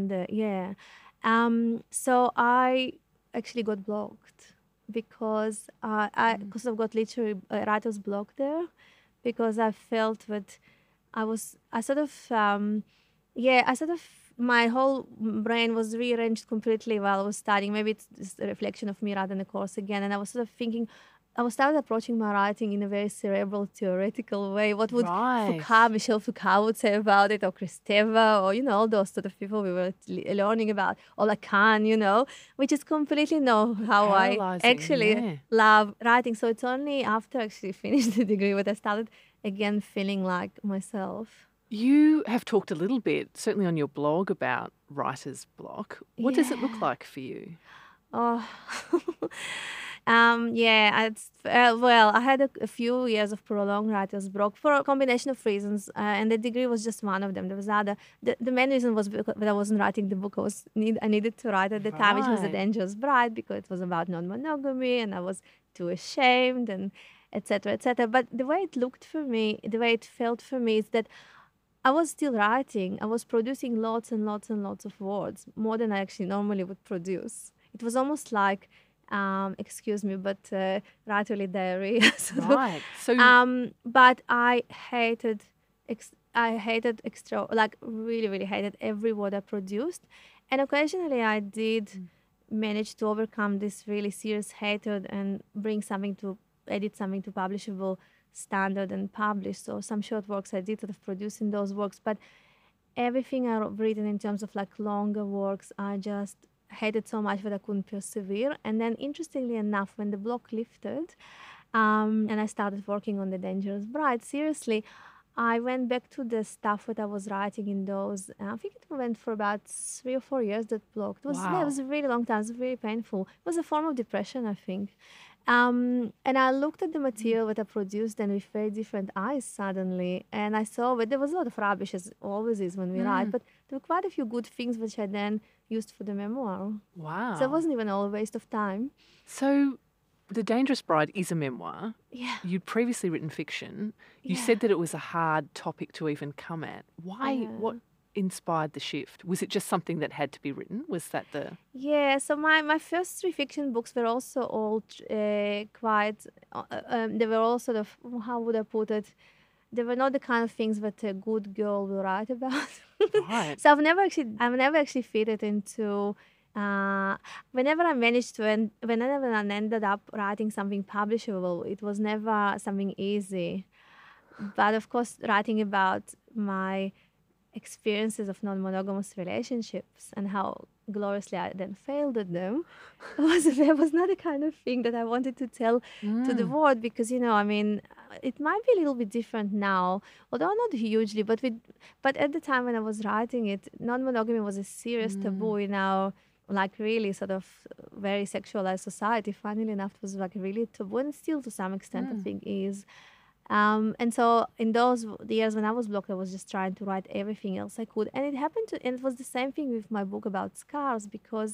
and So I actually got blocked because I've got literary writer's block there, because I felt that my whole brain was rearranged completely while I was studying. Maybe it's just a reflection of me rather than a course again. And I was sort of thinking, I was started approaching my writing in a very cerebral, theoretical way. What would Right. Michel Foucault would say about it, or Kristeva, or, all those sort of people we were learning about, or Lacan, which is completely not how I Paralyzing, actually yeah. love writing. So it's only after I actually finished the degree that I started again feeling like myself. You have talked a little bit, certainly on your blog, about writer's block. What does it look Yeah. like for you? Oh, I had a few years of prolonged writer's block for a combination of reasons, and the degree was just one of them. There was other. The main reason was because that I wasn't writing the book I needed to write at the time, which was The Right. Dangerous Bride, because it was about non-monogamy, and I was too ashamed, and etc. etc. But the way it looked for me, the way it felt for me, is that I was still writing. I was producing lots and lots and lots of words, more than I actually normally would produce. It was almost like, excuse me, but writerly diary. Right. So But I hated, really, really hated every word I produced. And occasionally I did manage to overcome this really serious hatred and edit something to publishable standard and published. So some short works I did sort of producing those works, but everything I've written in terms of like longer works, I just hated so much that I couldn't persevere. And then interestingly enough, when the block lifted, and I started working on The Dangerous Bride, seriously, I went back to the stuff that I was writing in those. I think it went for about 3 or 4 years, that blog. It was Wow. a really long time. It was very painful. It was a form of depression, I think. And I looked at the material that I produced and with very different eyes suddenly. And I saw that there was a lot of rubbish, as always is when we write, Mm. but there were quite a few good things which I then used for the memoir. So it Wow. wasn't even all a waste of time. So, The Dangerous Bride is a memoir. Yeah. You'd previously written fiction. You Yeah. said that it was a hard topic to even come at. Why? Yeah. What inspired the shift? Was it just something that had to be written? Was that the. Yeah, so my first 3 fiction books were also all quite, they were all sort of, how would I put it? They were not the kind of things that a good girl will write about. Right. So I've never actually fit it into, uh, whenever I managed to, and whenever I ended up writing something publishable, it was never something easy. But of course, writing about my experiences of non-monogamous relationships and how gloriously I then failed at them that was not the kind of thing that I wanted to tell to the Mm. world, because I mean, it might be a little bit different now, although not hugely, but at the time when I was writing it, non-monogamy was a serious taboo in our, like, really sort of very sexualized society. Funnily enough, it was like really taboo, and still to some extent I think is. And so in those years when I was blocked, I was just trying to write everything else I could. And and it was the same thing with my book about scars, because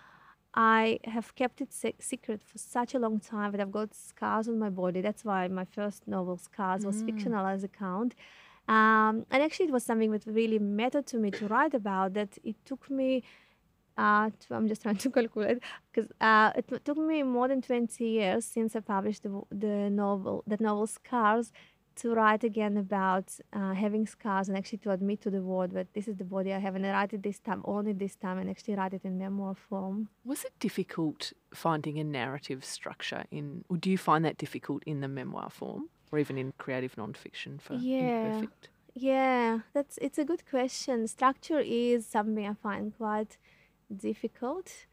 I have kept it secret for such a long time that I've got scars on my body. That's why my first novel, Scars, was fictionalized account. And actually, it was something that really mattered to me to write about. That it took me I'm just trying to calculate, because took me more than 20 years since I published that novel Scars, to write again about having scars, and actually to admit to the world that this is the body I have, and I write it this time, only this time, and actually write it in memoir form. Was it difficult finding a narrative structure or do you find that difficult in the memoir form or even in creative nonfiction for Yeah. Imperfect? Yeah, it's a good question. Structure is something I find quite difficult.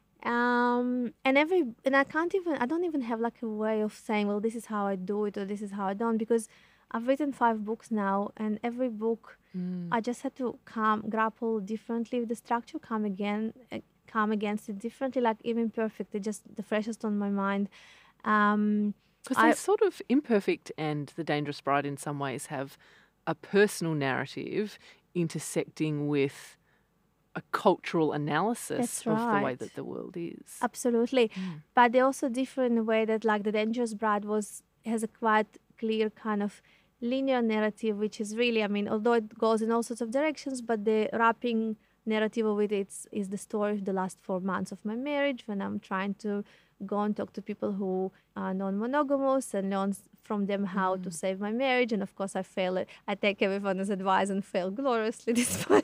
And I don't even have like a way of saying, well, this is how I do it or this is how I don't, because I've written 5 books now, and every book I just had to grapple differently with the structure, come against it differently. Like even Perfect, it's just the freshest on my mind. Because I they sort of Imperfect and The Dangerous Bride in some ways have a personal narrative intersecting with a cultural analysis That's of the way right. that the world is. Absolutely. But they also differ in a way that, like, The Dangerous Bride has a quite clear kind of linear narrative, which is really, I mean, although it goes in all sorts of directions, but the wrapping narrative of it is the story of the last 4 months of my marriage, when I'm trying to go and talk to people who are non-monogamous and learn from them how to save my marriage. And of course, I fail it. I take everyone's advice and fail gloriously this one.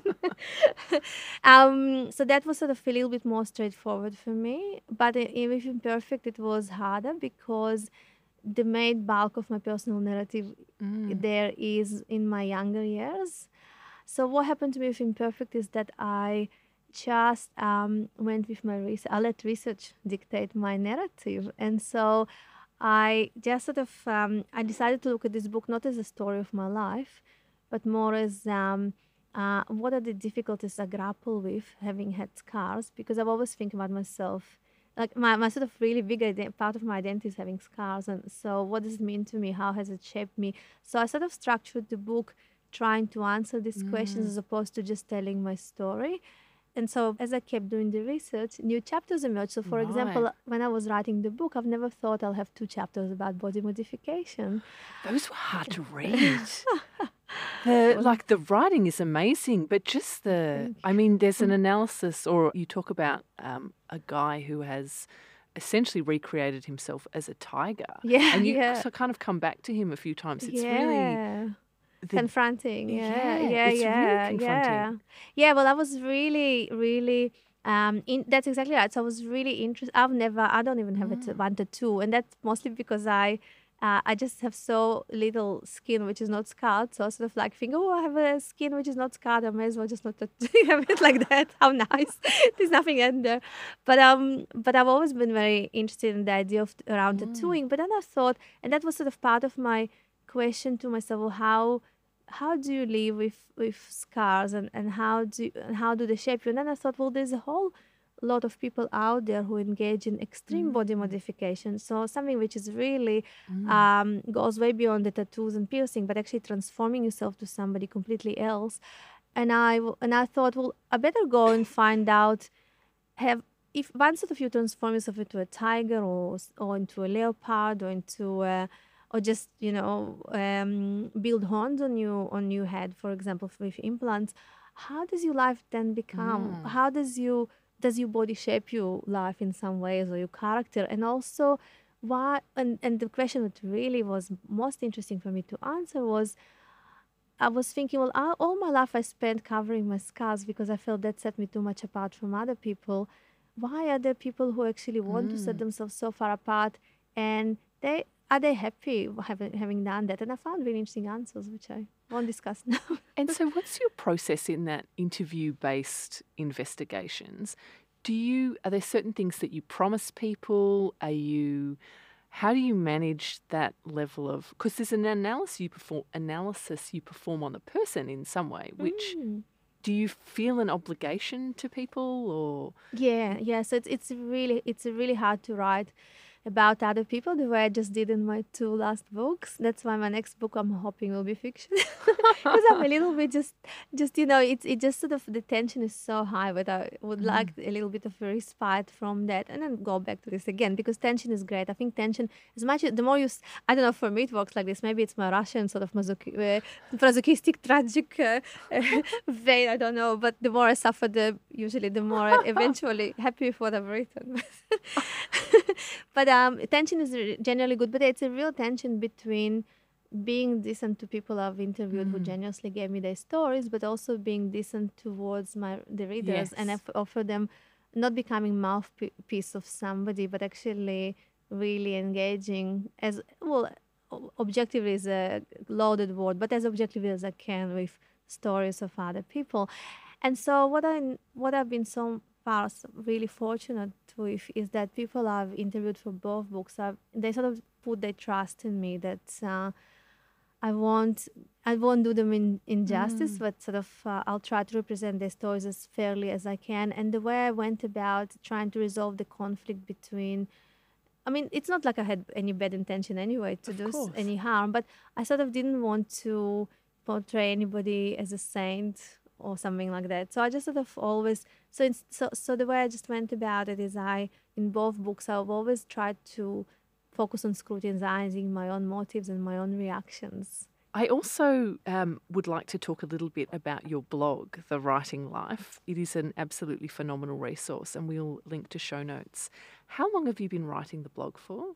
So that was sort of a little bit more straightforward for me. But with Imperfect, it was harder, because the main bulk of my personal narrative there is in my younger years. So what happened to me with Imperfect is that I just went with my research. I let research dictate my narrative. And so I just sort of, I decided to look at this book not as a story of my life, but more as what are the difficulties I grapple with having had scars, because I've always think about myself, like my sort of really big part of my identity is having scars. And so what does it mean to me? How has it shaped me? So I sort of structured the book trying to answer these questions as opposed to just telling my story. And so as I kept doing the research, new chapters emerged. So for example, Right. when I was writing the book, I've never thought I'll have 2 chapters about body modification. Those were hard to read. The writing is amazing, but just I mean, there's an analysis, or you talk about a guy who has essentially recreated himself as a tiger. Yeah, And you yeah. kind of come back to him a few times. It's Yeah. Confronting. Yeah, it's really confronting. Yeah, well, I was really, really, that's exactly right. So I was really interested. I don't even have a one tattoo. And that's mostly because I just have so little skin which is not scarred. So I sort of like think, oh, I have a skin which is not scarred. I may as well just not have it like that. How nice. There's nothing in there. But I've always been very interested in the idea of around tattooing. But then I thought, and that was sort of part of my question to myself, well, how do you live with scars, and how do they shape you? And then I thought, well, there's a whole lot of people out there who engage in extreme body modification. So something which is really goes way beyond the tattoos and piercing, but actually transforming yourself to somebody completely else. And I thought, well, I better go and find out, have if one sort of you transform yourself into a tiger, or into a leopard, or into or just build horns on your head, for example, with implants. How does your life then become? How does your body shape your life in some ways, or your character? And also, why? And the question that really was most interesting for me to answer was, I was thinking, well, all my life I spent covering my scars because I felt that set me too much apart from other people. Why are there people who actually want to set themselves so far apart, and are they happy having done that? And I found really interesting answers, which I won't discuss now. And so, what's your process in that interview-based investigations? Are there certain things that you promise people? How do you manage that level of? Because there's an analysis you perform on the person in some way, which. Do you feel an obligation to people, or? Yeah. So it's really hard to write about other people the way I just did in my 2 last books. That's why my next book I'm hoping will be fiction, because I'm a little bit just it just sort of, the tension is so high, but I would like a little bit of a respite from that, and then go back to this again, because tension is great. I think tension, as much the more you, I don't know, for me it works like this. Maybe it's my Russian sort of masochistic tragic vein. I don't know, but the more I suffer, usually the more I eventually happy with what I've written. But tension is generally good, but it's a real tension between being decent to people I've interviewed who genuinely gave me their stories, but also being decent towards the readers, and offer them, not becoming mouthpiece of somebody, but actually really engaging as well. Objectively is a loaded word, but as objectively as I can with stories of other people. And so what I've been so far really fortunate with is that people I've interviewed for both books, they sort of put their trust in me that I won't do them injustice, but sort of I'll try to represent their stories as fairly as I can. And the way I went about trying to resolve the conflict between, I mean, it's not like I had any bad intention anyway to do any harm, but I sort of didn't want to portray anybody as a saint or something like that. So I just sort of always, so the way I just went about it is, in both books, I've always tried to focus on scrutinizing my own motives and my own reactions. I also would like to talk a little bit about your blog, The Writing Life. It is an absolutely phenomenal resource, and we'll link to show notes. How long have you been writing the blog for?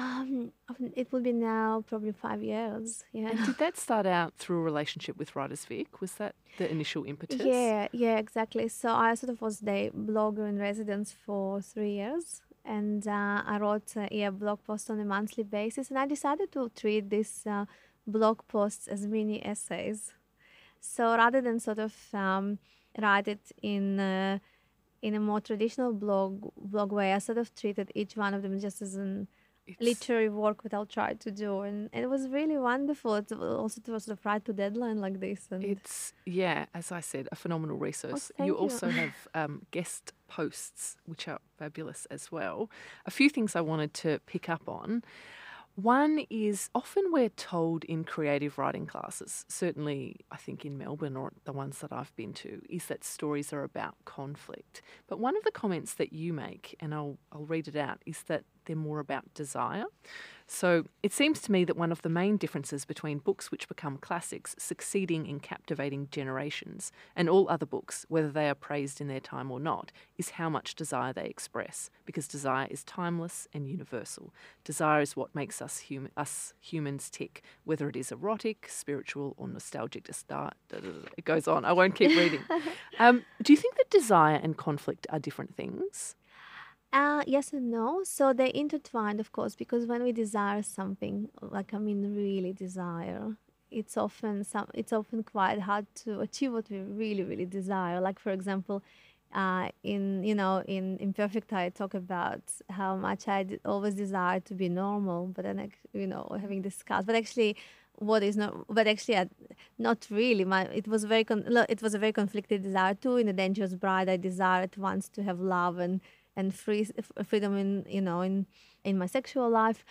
It will be now probably 5 years. Yeah. And did that start out through a relationship with Writers Vic? Was that the initial impetus? Yeah, exactly. So I sort of was the blogger in residence for 3 years, and I wrote blog posts on a monthly basis, and I decided to treat these blog posts as mini essays. So rather than sort of write it in a more traditional blog way, I sort of treated each one of them just as an literary work that I'll try to do, and it was really wonderful. It's also to sort of write to deadline like this, and it's as I said, a phenomenal resource. Thank you you. Also have guest posts which are fabulous as well. A few things I wanted to pick up on. One is, often we're told in creative writing classes, certainly I think in Melbourne or the ones that I've been to, is that stories are about conflict. But one of the comments that you make, and I'll read it out, is that they're more about desire. So it seems to me that one of the main differences between books which become classics, succeeding in captivating generations, and all other books, whether they are praised in their time or not, is how much desire they express, because desire is timeless and universal. Desire is what makes us humans tick, whether it is erotic, spiritual, or nostalgic. It goes on. I won't keep reading. Do you think that desire and conflict are different things? Yes and no. So they intertwined, of course, because when we desire something, really desire, it's often quite hard to achieve what we really, really desire. Like, for example, in Imperfect, I talk about how much I always desired to be normal, but then having the scars. But actually, what is not, but actually not really. It was it was a very conflicted desire too. In The Dangerous Bride, I desired once to have love and freedom in my sexual life.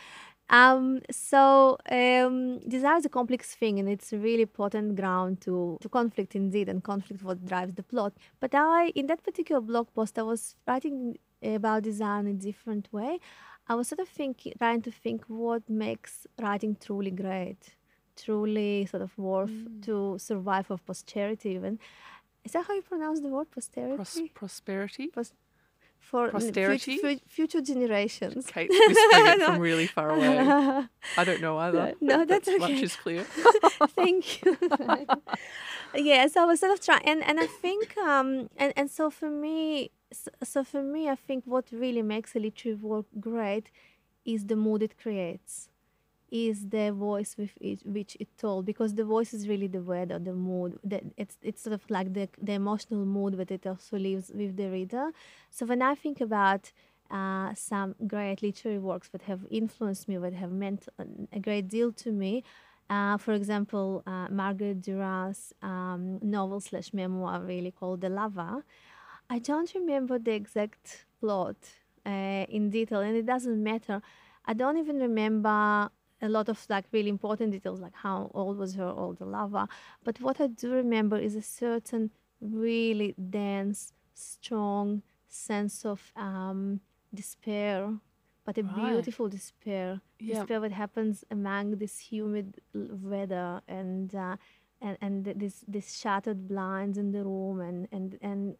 Desire is a complex thing, and it's a really potent ground to conflict indeed, and conflict what drives the plot. But in that particular blog post, I was writing about desire in a different way. I was sort of trying to think what makes writing truly great, truly sort of worth to survive of posterity even. Is that how you pronounce the word, posterity? Prosperity? For Posterity? future generations. Kate's whispering it from really far away. I don't know either. No, that's okay. Much is clear. Thank you. Yeah, so I was sort of trying, and I think, so for me, I think what really makes a literary work great is the mood it creates, is the voice with which it told, because the voice is really the word or the mood. It's sort of like the emotional mood that it also leaves with the reader. So when I think about some great literary works that have influenced me, that have meant a great deal to me, for example, Marguerite Duras' novel/memoir really called The Lover, I don't remember the exact plot in detail, and it doesn't matter. I don't even remember a lot of like really important details, like how old was her older lover. But what I do remember is a certain really dense, strong sense of despair, but a beautiful despair. Yeah. Despair that happens among this humid weather and this shattered blinds in the room and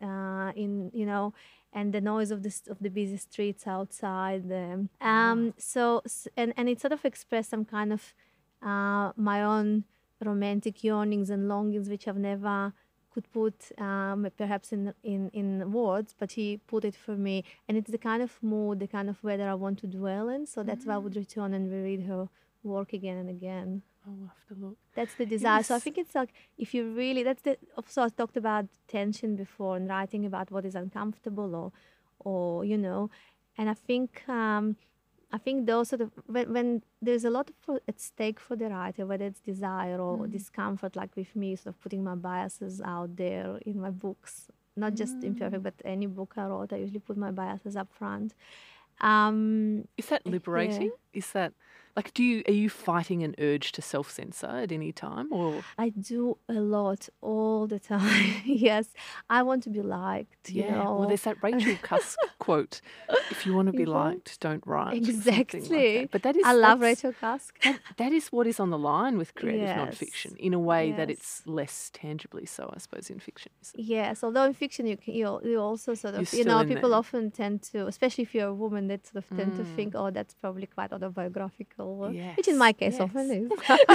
the noise of the busy streets outside. So it sort of expressed some kind of my own romantic yearnings and longings, which I've never could put perhaps in words, but he put it for me, and it's the kind of mood, the kind of weather I want to dwell in. So that's why I would return and reread her work again and again. I'll have to look. That's the desire. Yes. So I think it's like, if you really, also I talked about tension before and writing about what is uncomfortable or and I think those sort of, when there's a lot at stake for the writer, whether it's desire or discomfort, like with me, sort of putting my biases out there in my books, not just Imperfect, but any book I wrote, I usually put my biases up front. Is that liberating? Yeah. Is that like, are you fighting an urge to self-censor at any time, or? I do a lot all the time. Yes, I want to be liked. Well, there's that Rachel Cusk quote: "If you want to be liked, don't write." Exactly. Like that. But that is, I love Rachel Cusk. That is what is on the line with creative Yes. nonfiction, in a way that Yes. it's less tangibly so, I suppose, in fiction. Yes, although in fiction you also sort You're of, still in people there. often tend to, especially if you're a woman, that sort of tend to think, oh, that's probably quite autobiographical, which in my case often is.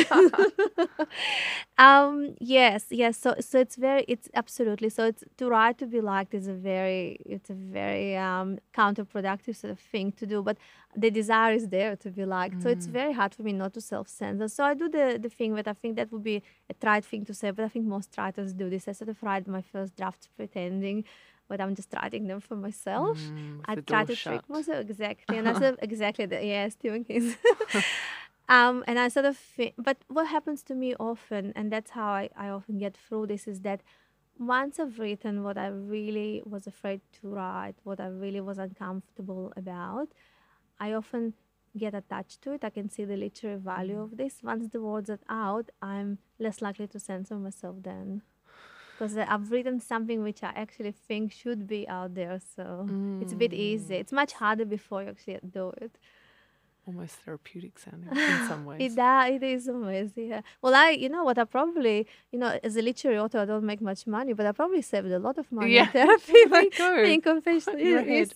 Yes. So it's absolutely. So it's, to write to be liked is a very counterproductive sort of thing to do. But the desire is there to be liked. So it's very hard for me not to self-censor. So I do the thing that I think that would be a trite thing to say, but I think most writers do this. I sort of write my first drafts pretending, but I'm just writing them for myself. I try to trick myself, exactly. And I sort of, exactly, Stephen King. And I sort of think, but what happens to me often, and that's how I often get through this, is that once I've written what I really was afraid to write, what I really was uncomfortable about, I often get attached to it. I can see the literary value of this. Once the words are out, I'm less likely to censor myself then. Because I've written something which I actually think should be out there. So it's a bit easy. It's much harder before you actually do it. Almost therapeutic sounding in some ways. It is amazing. Yeah. Well, I probably, as a literary author, I don't make much money, but I probably saved a lot of money in therapy by being confessional. Your head.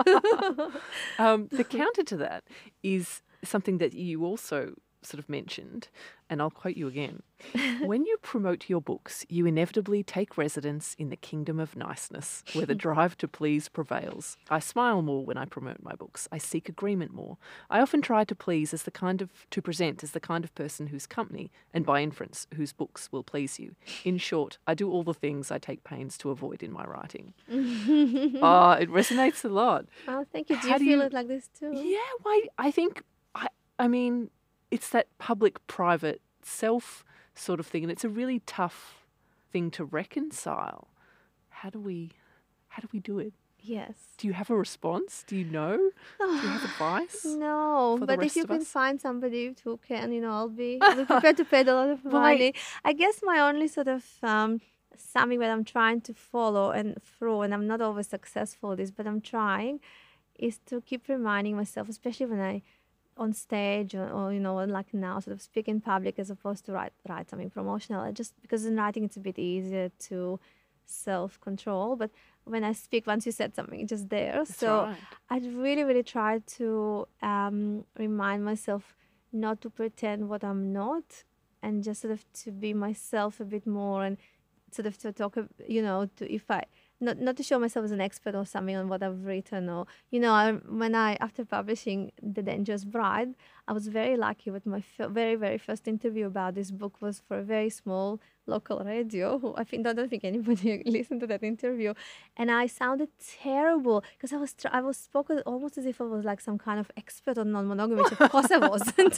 The counter to that is something that you also sort of mentioned, and I'll quote you again. When you promote your books, you inevitably take residence in the kingdom of niceness, where the drive to please prevails. I smile more when I promote my books. I seek agreement more. I often try to present as the kind of person whose company, and by inference, whose books will please you. In short, I do all the things I take pains to avoid in my writing. It resonates a lot. Oh, thank you. Do you feel it like this too? Yeah, I think, I mean, it's that public-private self sort of thing, and it's a really tough thing to reconcile. How do we do it? Yes. Do you have a response? Do you know? Do you have advice? No, for the but if rest you of can us? find somebody who can, I'll be prepared to pay a lot of Well, I- money. I guess my only sort of something that I'm trying to follow and through, and I'm not always successful at this, but I'm trying, is to keep reminding myself, especially when I on stage or like now, sort of speak in public as opposed to write something promotional. Just because in writing it's a bit easier to self-control, but when I speak, once you said something, it's just there. That's So right. I'd really, really try to remind myself not to pretend what I'm not, and just sort of to be myself a bit more, and sort of to talk, to if I not to show myself as an expert or something on what I've written, or when I after publishing The Dangerous Bride, I was very lucky with my very, very first interview about this book was for a very small local radio. Who I don't think anybody listened to that interview, and I sounded terrible because I was spoken almost as if I was like some kind of expert on non-monogamy, which of course I wasn't.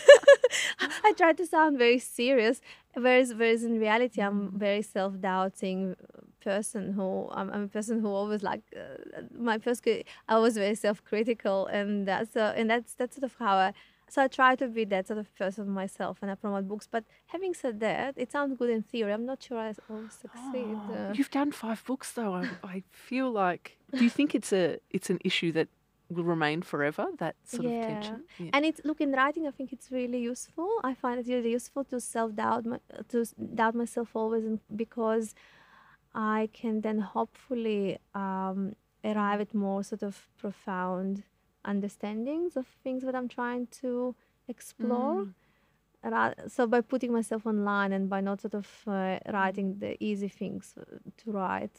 I tried to sound very serious, whereas in reality I'm very self-doubting person who I'm a person who always like I was very self-critical, and that's sort of how I try to be that sort of person myself when I promote books. But having said that, it sounds good in theory. I'm not sure I always succeed. You've done 5 books though. I feel like. Do you think it's an issue that will remain forever? That sort of tension. Yeah. And in writing, I think it's really useful. I find it really useful to doubt myself always, because I can then hopefully arrive at more sort of profound understandings of things that I'm trying to explore. So by putting myself online and by not sort of writing the easy things to write.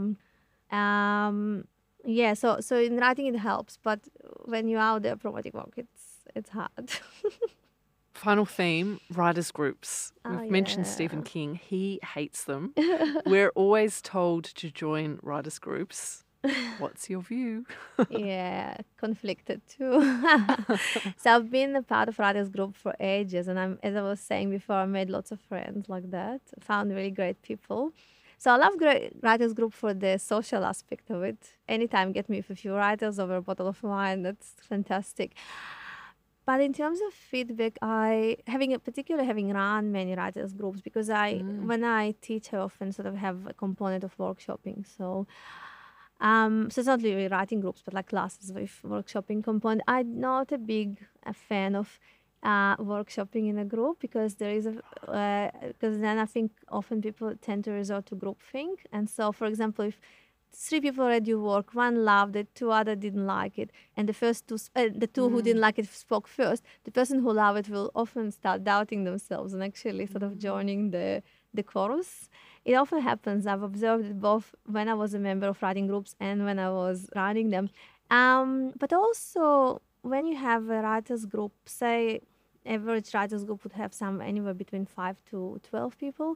So in writing it helps, but when you're out there promoting work, it's hard. Final theme, writers' groups. We've mentioned yeah. Stephen King. He hates them. We're always told to join writers' groups. What's your view? Yeah, conflicted too. So I've been a part of writers group for ages, and as I was saying before, I made lots of friends like that, found really great people. So I love writers group for the social aspect of it. Anytime get me with a few writers over a bottle of wine, that's fantastic. But in terms of feedback, having run many writers groups, because when I teach, I often sort of have a component of workshopping. So it's not really writing groups, but like classes with workshopping component. I'm not a big fan of workshopping in a group, because because then I think often people tend to resort to groupthink. And so, for example, if 3 people read your work, 1 loved it, 2 other didn't like it, and the 2 who didn't like it spoke first, the person who loved it will often start doubting themselves and actually sort of joining the chorus. It often happens. I've observed it both when I was a member of writing groups and when I was running them. But also, when you have a writers group, say average writers group would have anywhere between 5 to 12 people.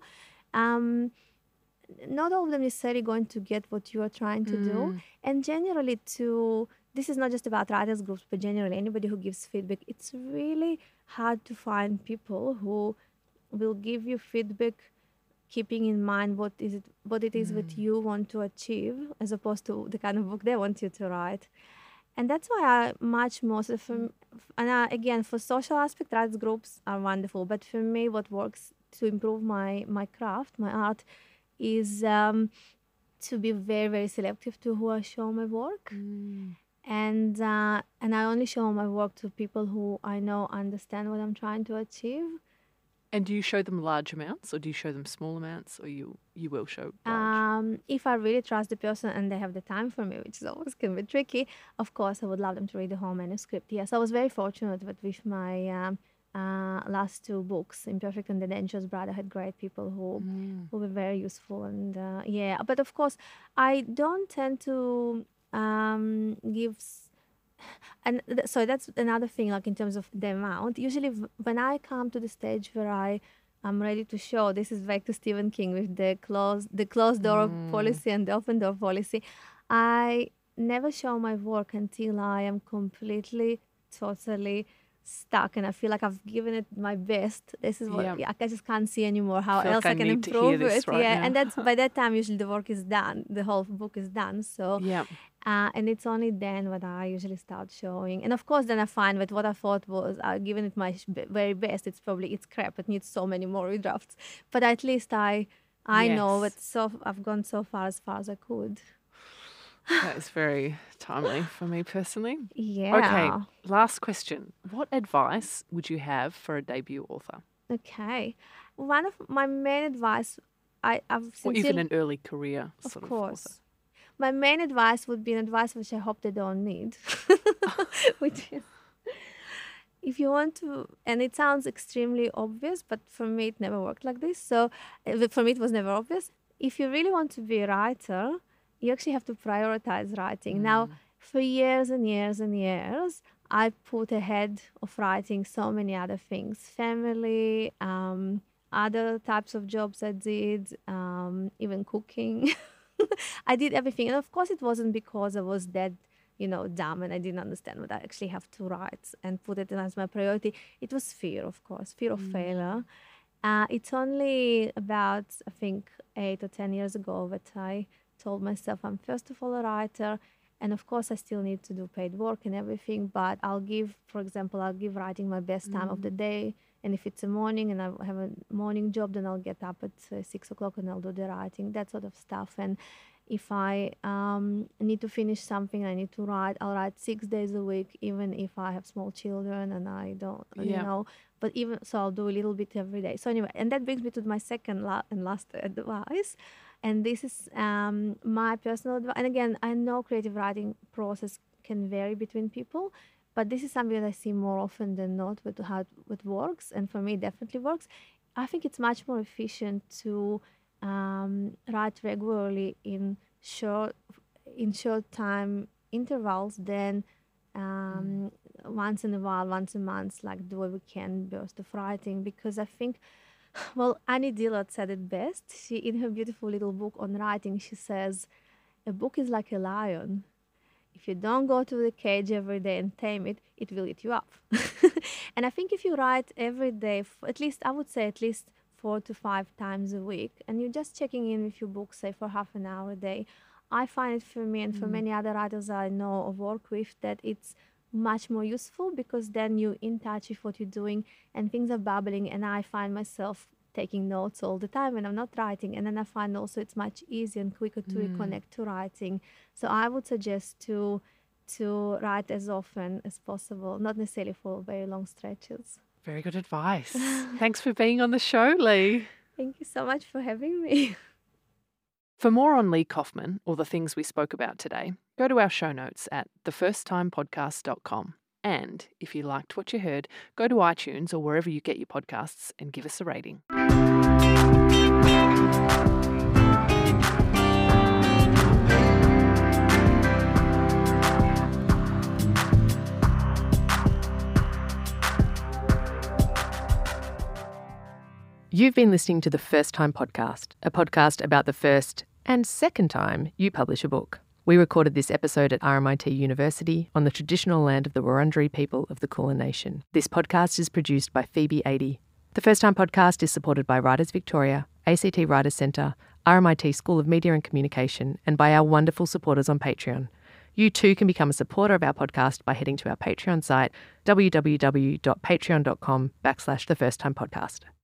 Not all of them necessarily going to get what you are trying to do. And generally this is not just about writers groups, but generally anybody who gives feedback, it's really hard to find people who will give you feedback keeping in mind what it is that you want to achieve, as opposed to the kind of book they want you to write. And that's why I much more, again, for social aspect, writers groups are wonderful. But for me, what works to improve my craft, my art, is to be very, very selective to who I show my work. And I only show my work to people who I know understand what I'm trying to achieve. And do you show them large amounts, or do you show them small amounts, or you will show large? If I really trust the person and they have the time for me, which is always can be tricky, of course I would love them to read the whole manuscript. Yes, I was very fortunate that with my last 2 books, Imperfect and The Dangerous Bride, I had great people who were very useful. And but of course I don't tend to give. And so that's another thing, like in terms of the amount. Usually when I come to the stage where I'm ready to show, this is back to Stephen King with the closed door policy and the open door policy, I never show my work until I am completely, totally stuck and I feel like I've given it my best. This is what Yeah. I just can't see anymore how Feel else like I I can need to hear improve this it. right Yeah, now. and that's by that time usually the work is done. The whole book is done. So Yeah. and it's only then when I usually start showing. And of course, then I find that what I thought was given it my very best, it's crap. It needs so many more redrafts. But at least I know Yes. that I've gone so far as I could. That is very timely for me personally. Yeah. Okay, last question. What advice would you have for a debut author? Okay. One of my main advice, I've Or even sincerely, an early career of sort of course. author? My main advice would be an advice which I hope they don't need, which is if you want to, and it sounds extremely obvious, but for me it never worked like this. So for me it was never obvious. If you really want to be a writer, you actually have to prioritize writing. Now, for years and years and years, I put ahead of writing so many other things, family, other types of jobs I did, even cooking. I did everything. And of course, it wasn't because I was that, dumb and I didn't understand what I actually have to write and put it as my priority. It was fear, of course, fear of failure. It's only about, I think, 8 or 10 years ago that I told myself I'm first of all a writer. And of course, I still need to do paid work and everything. But I'll give writing my best time of the day. And if it's a morning and I have a morning job, then I'll get up at 6 o'clock and I'll do the writing, that sort of stuff. And if I need to finish something, I need to write, I'll write 6 days a week, even if I have small children and I don't, but even so, I'll do a little bit every day. So anyway, and that brings me to my second and last advice. And this is my personal advice. And again, I know creative writing process can vary between people, but this is something that I see more often than not with how it works. And for me, it definitely works. I think it's much more efficient to write regularly in short time intervals than once in a while, once a month, like do a weekend burst of writing. Because I think, well, Annie Dillard said it best. She, in her beautiful little book on writing, she says, a book is like a lion. If you don't go to the cage every day and tame it, it will eat you up. And I think if you write every day, I would say at least 4 to 5 times a week, and you're just checking in with your book, say for half an hour a day, I find it for me and for many other writers I know or work with that it's much more useful, because then you're in touch with what you're doing and things are bubbling, and I find myself taking notes all the time when I'm not writing, and then I find also it's much easier and quicker to reconnect to writing. So I would suggest to write as often as possible, not necessarily for very long stretches. Very good advice. Thanks for being on the show, Lee. Thank you so much for having me. For more on Lee Kaufman or the things we spoke about today, go to our show notes at thefirsttimepodcast.com. And if you liked what you heard, go to iTunes or wherever you get your podcasts and give us a rating. You've been listening to The First Time Podcast, a podcast about the first and second time you publish a book. We recorded this episode at RMIT University on the traditional land of the Wurundjeri people of the Kulin Nation. This podcast is produced by Phoebe Adey. The First Time Podcast is supported by Writers Victoria, ACT Writers Centre, RMIT School of Media and Communication, and by our wonderful supporters on Patreon. You too can become a supporter of our podcast by heading to our Patreon site, www.patreon.com/thefirsttimepodcast.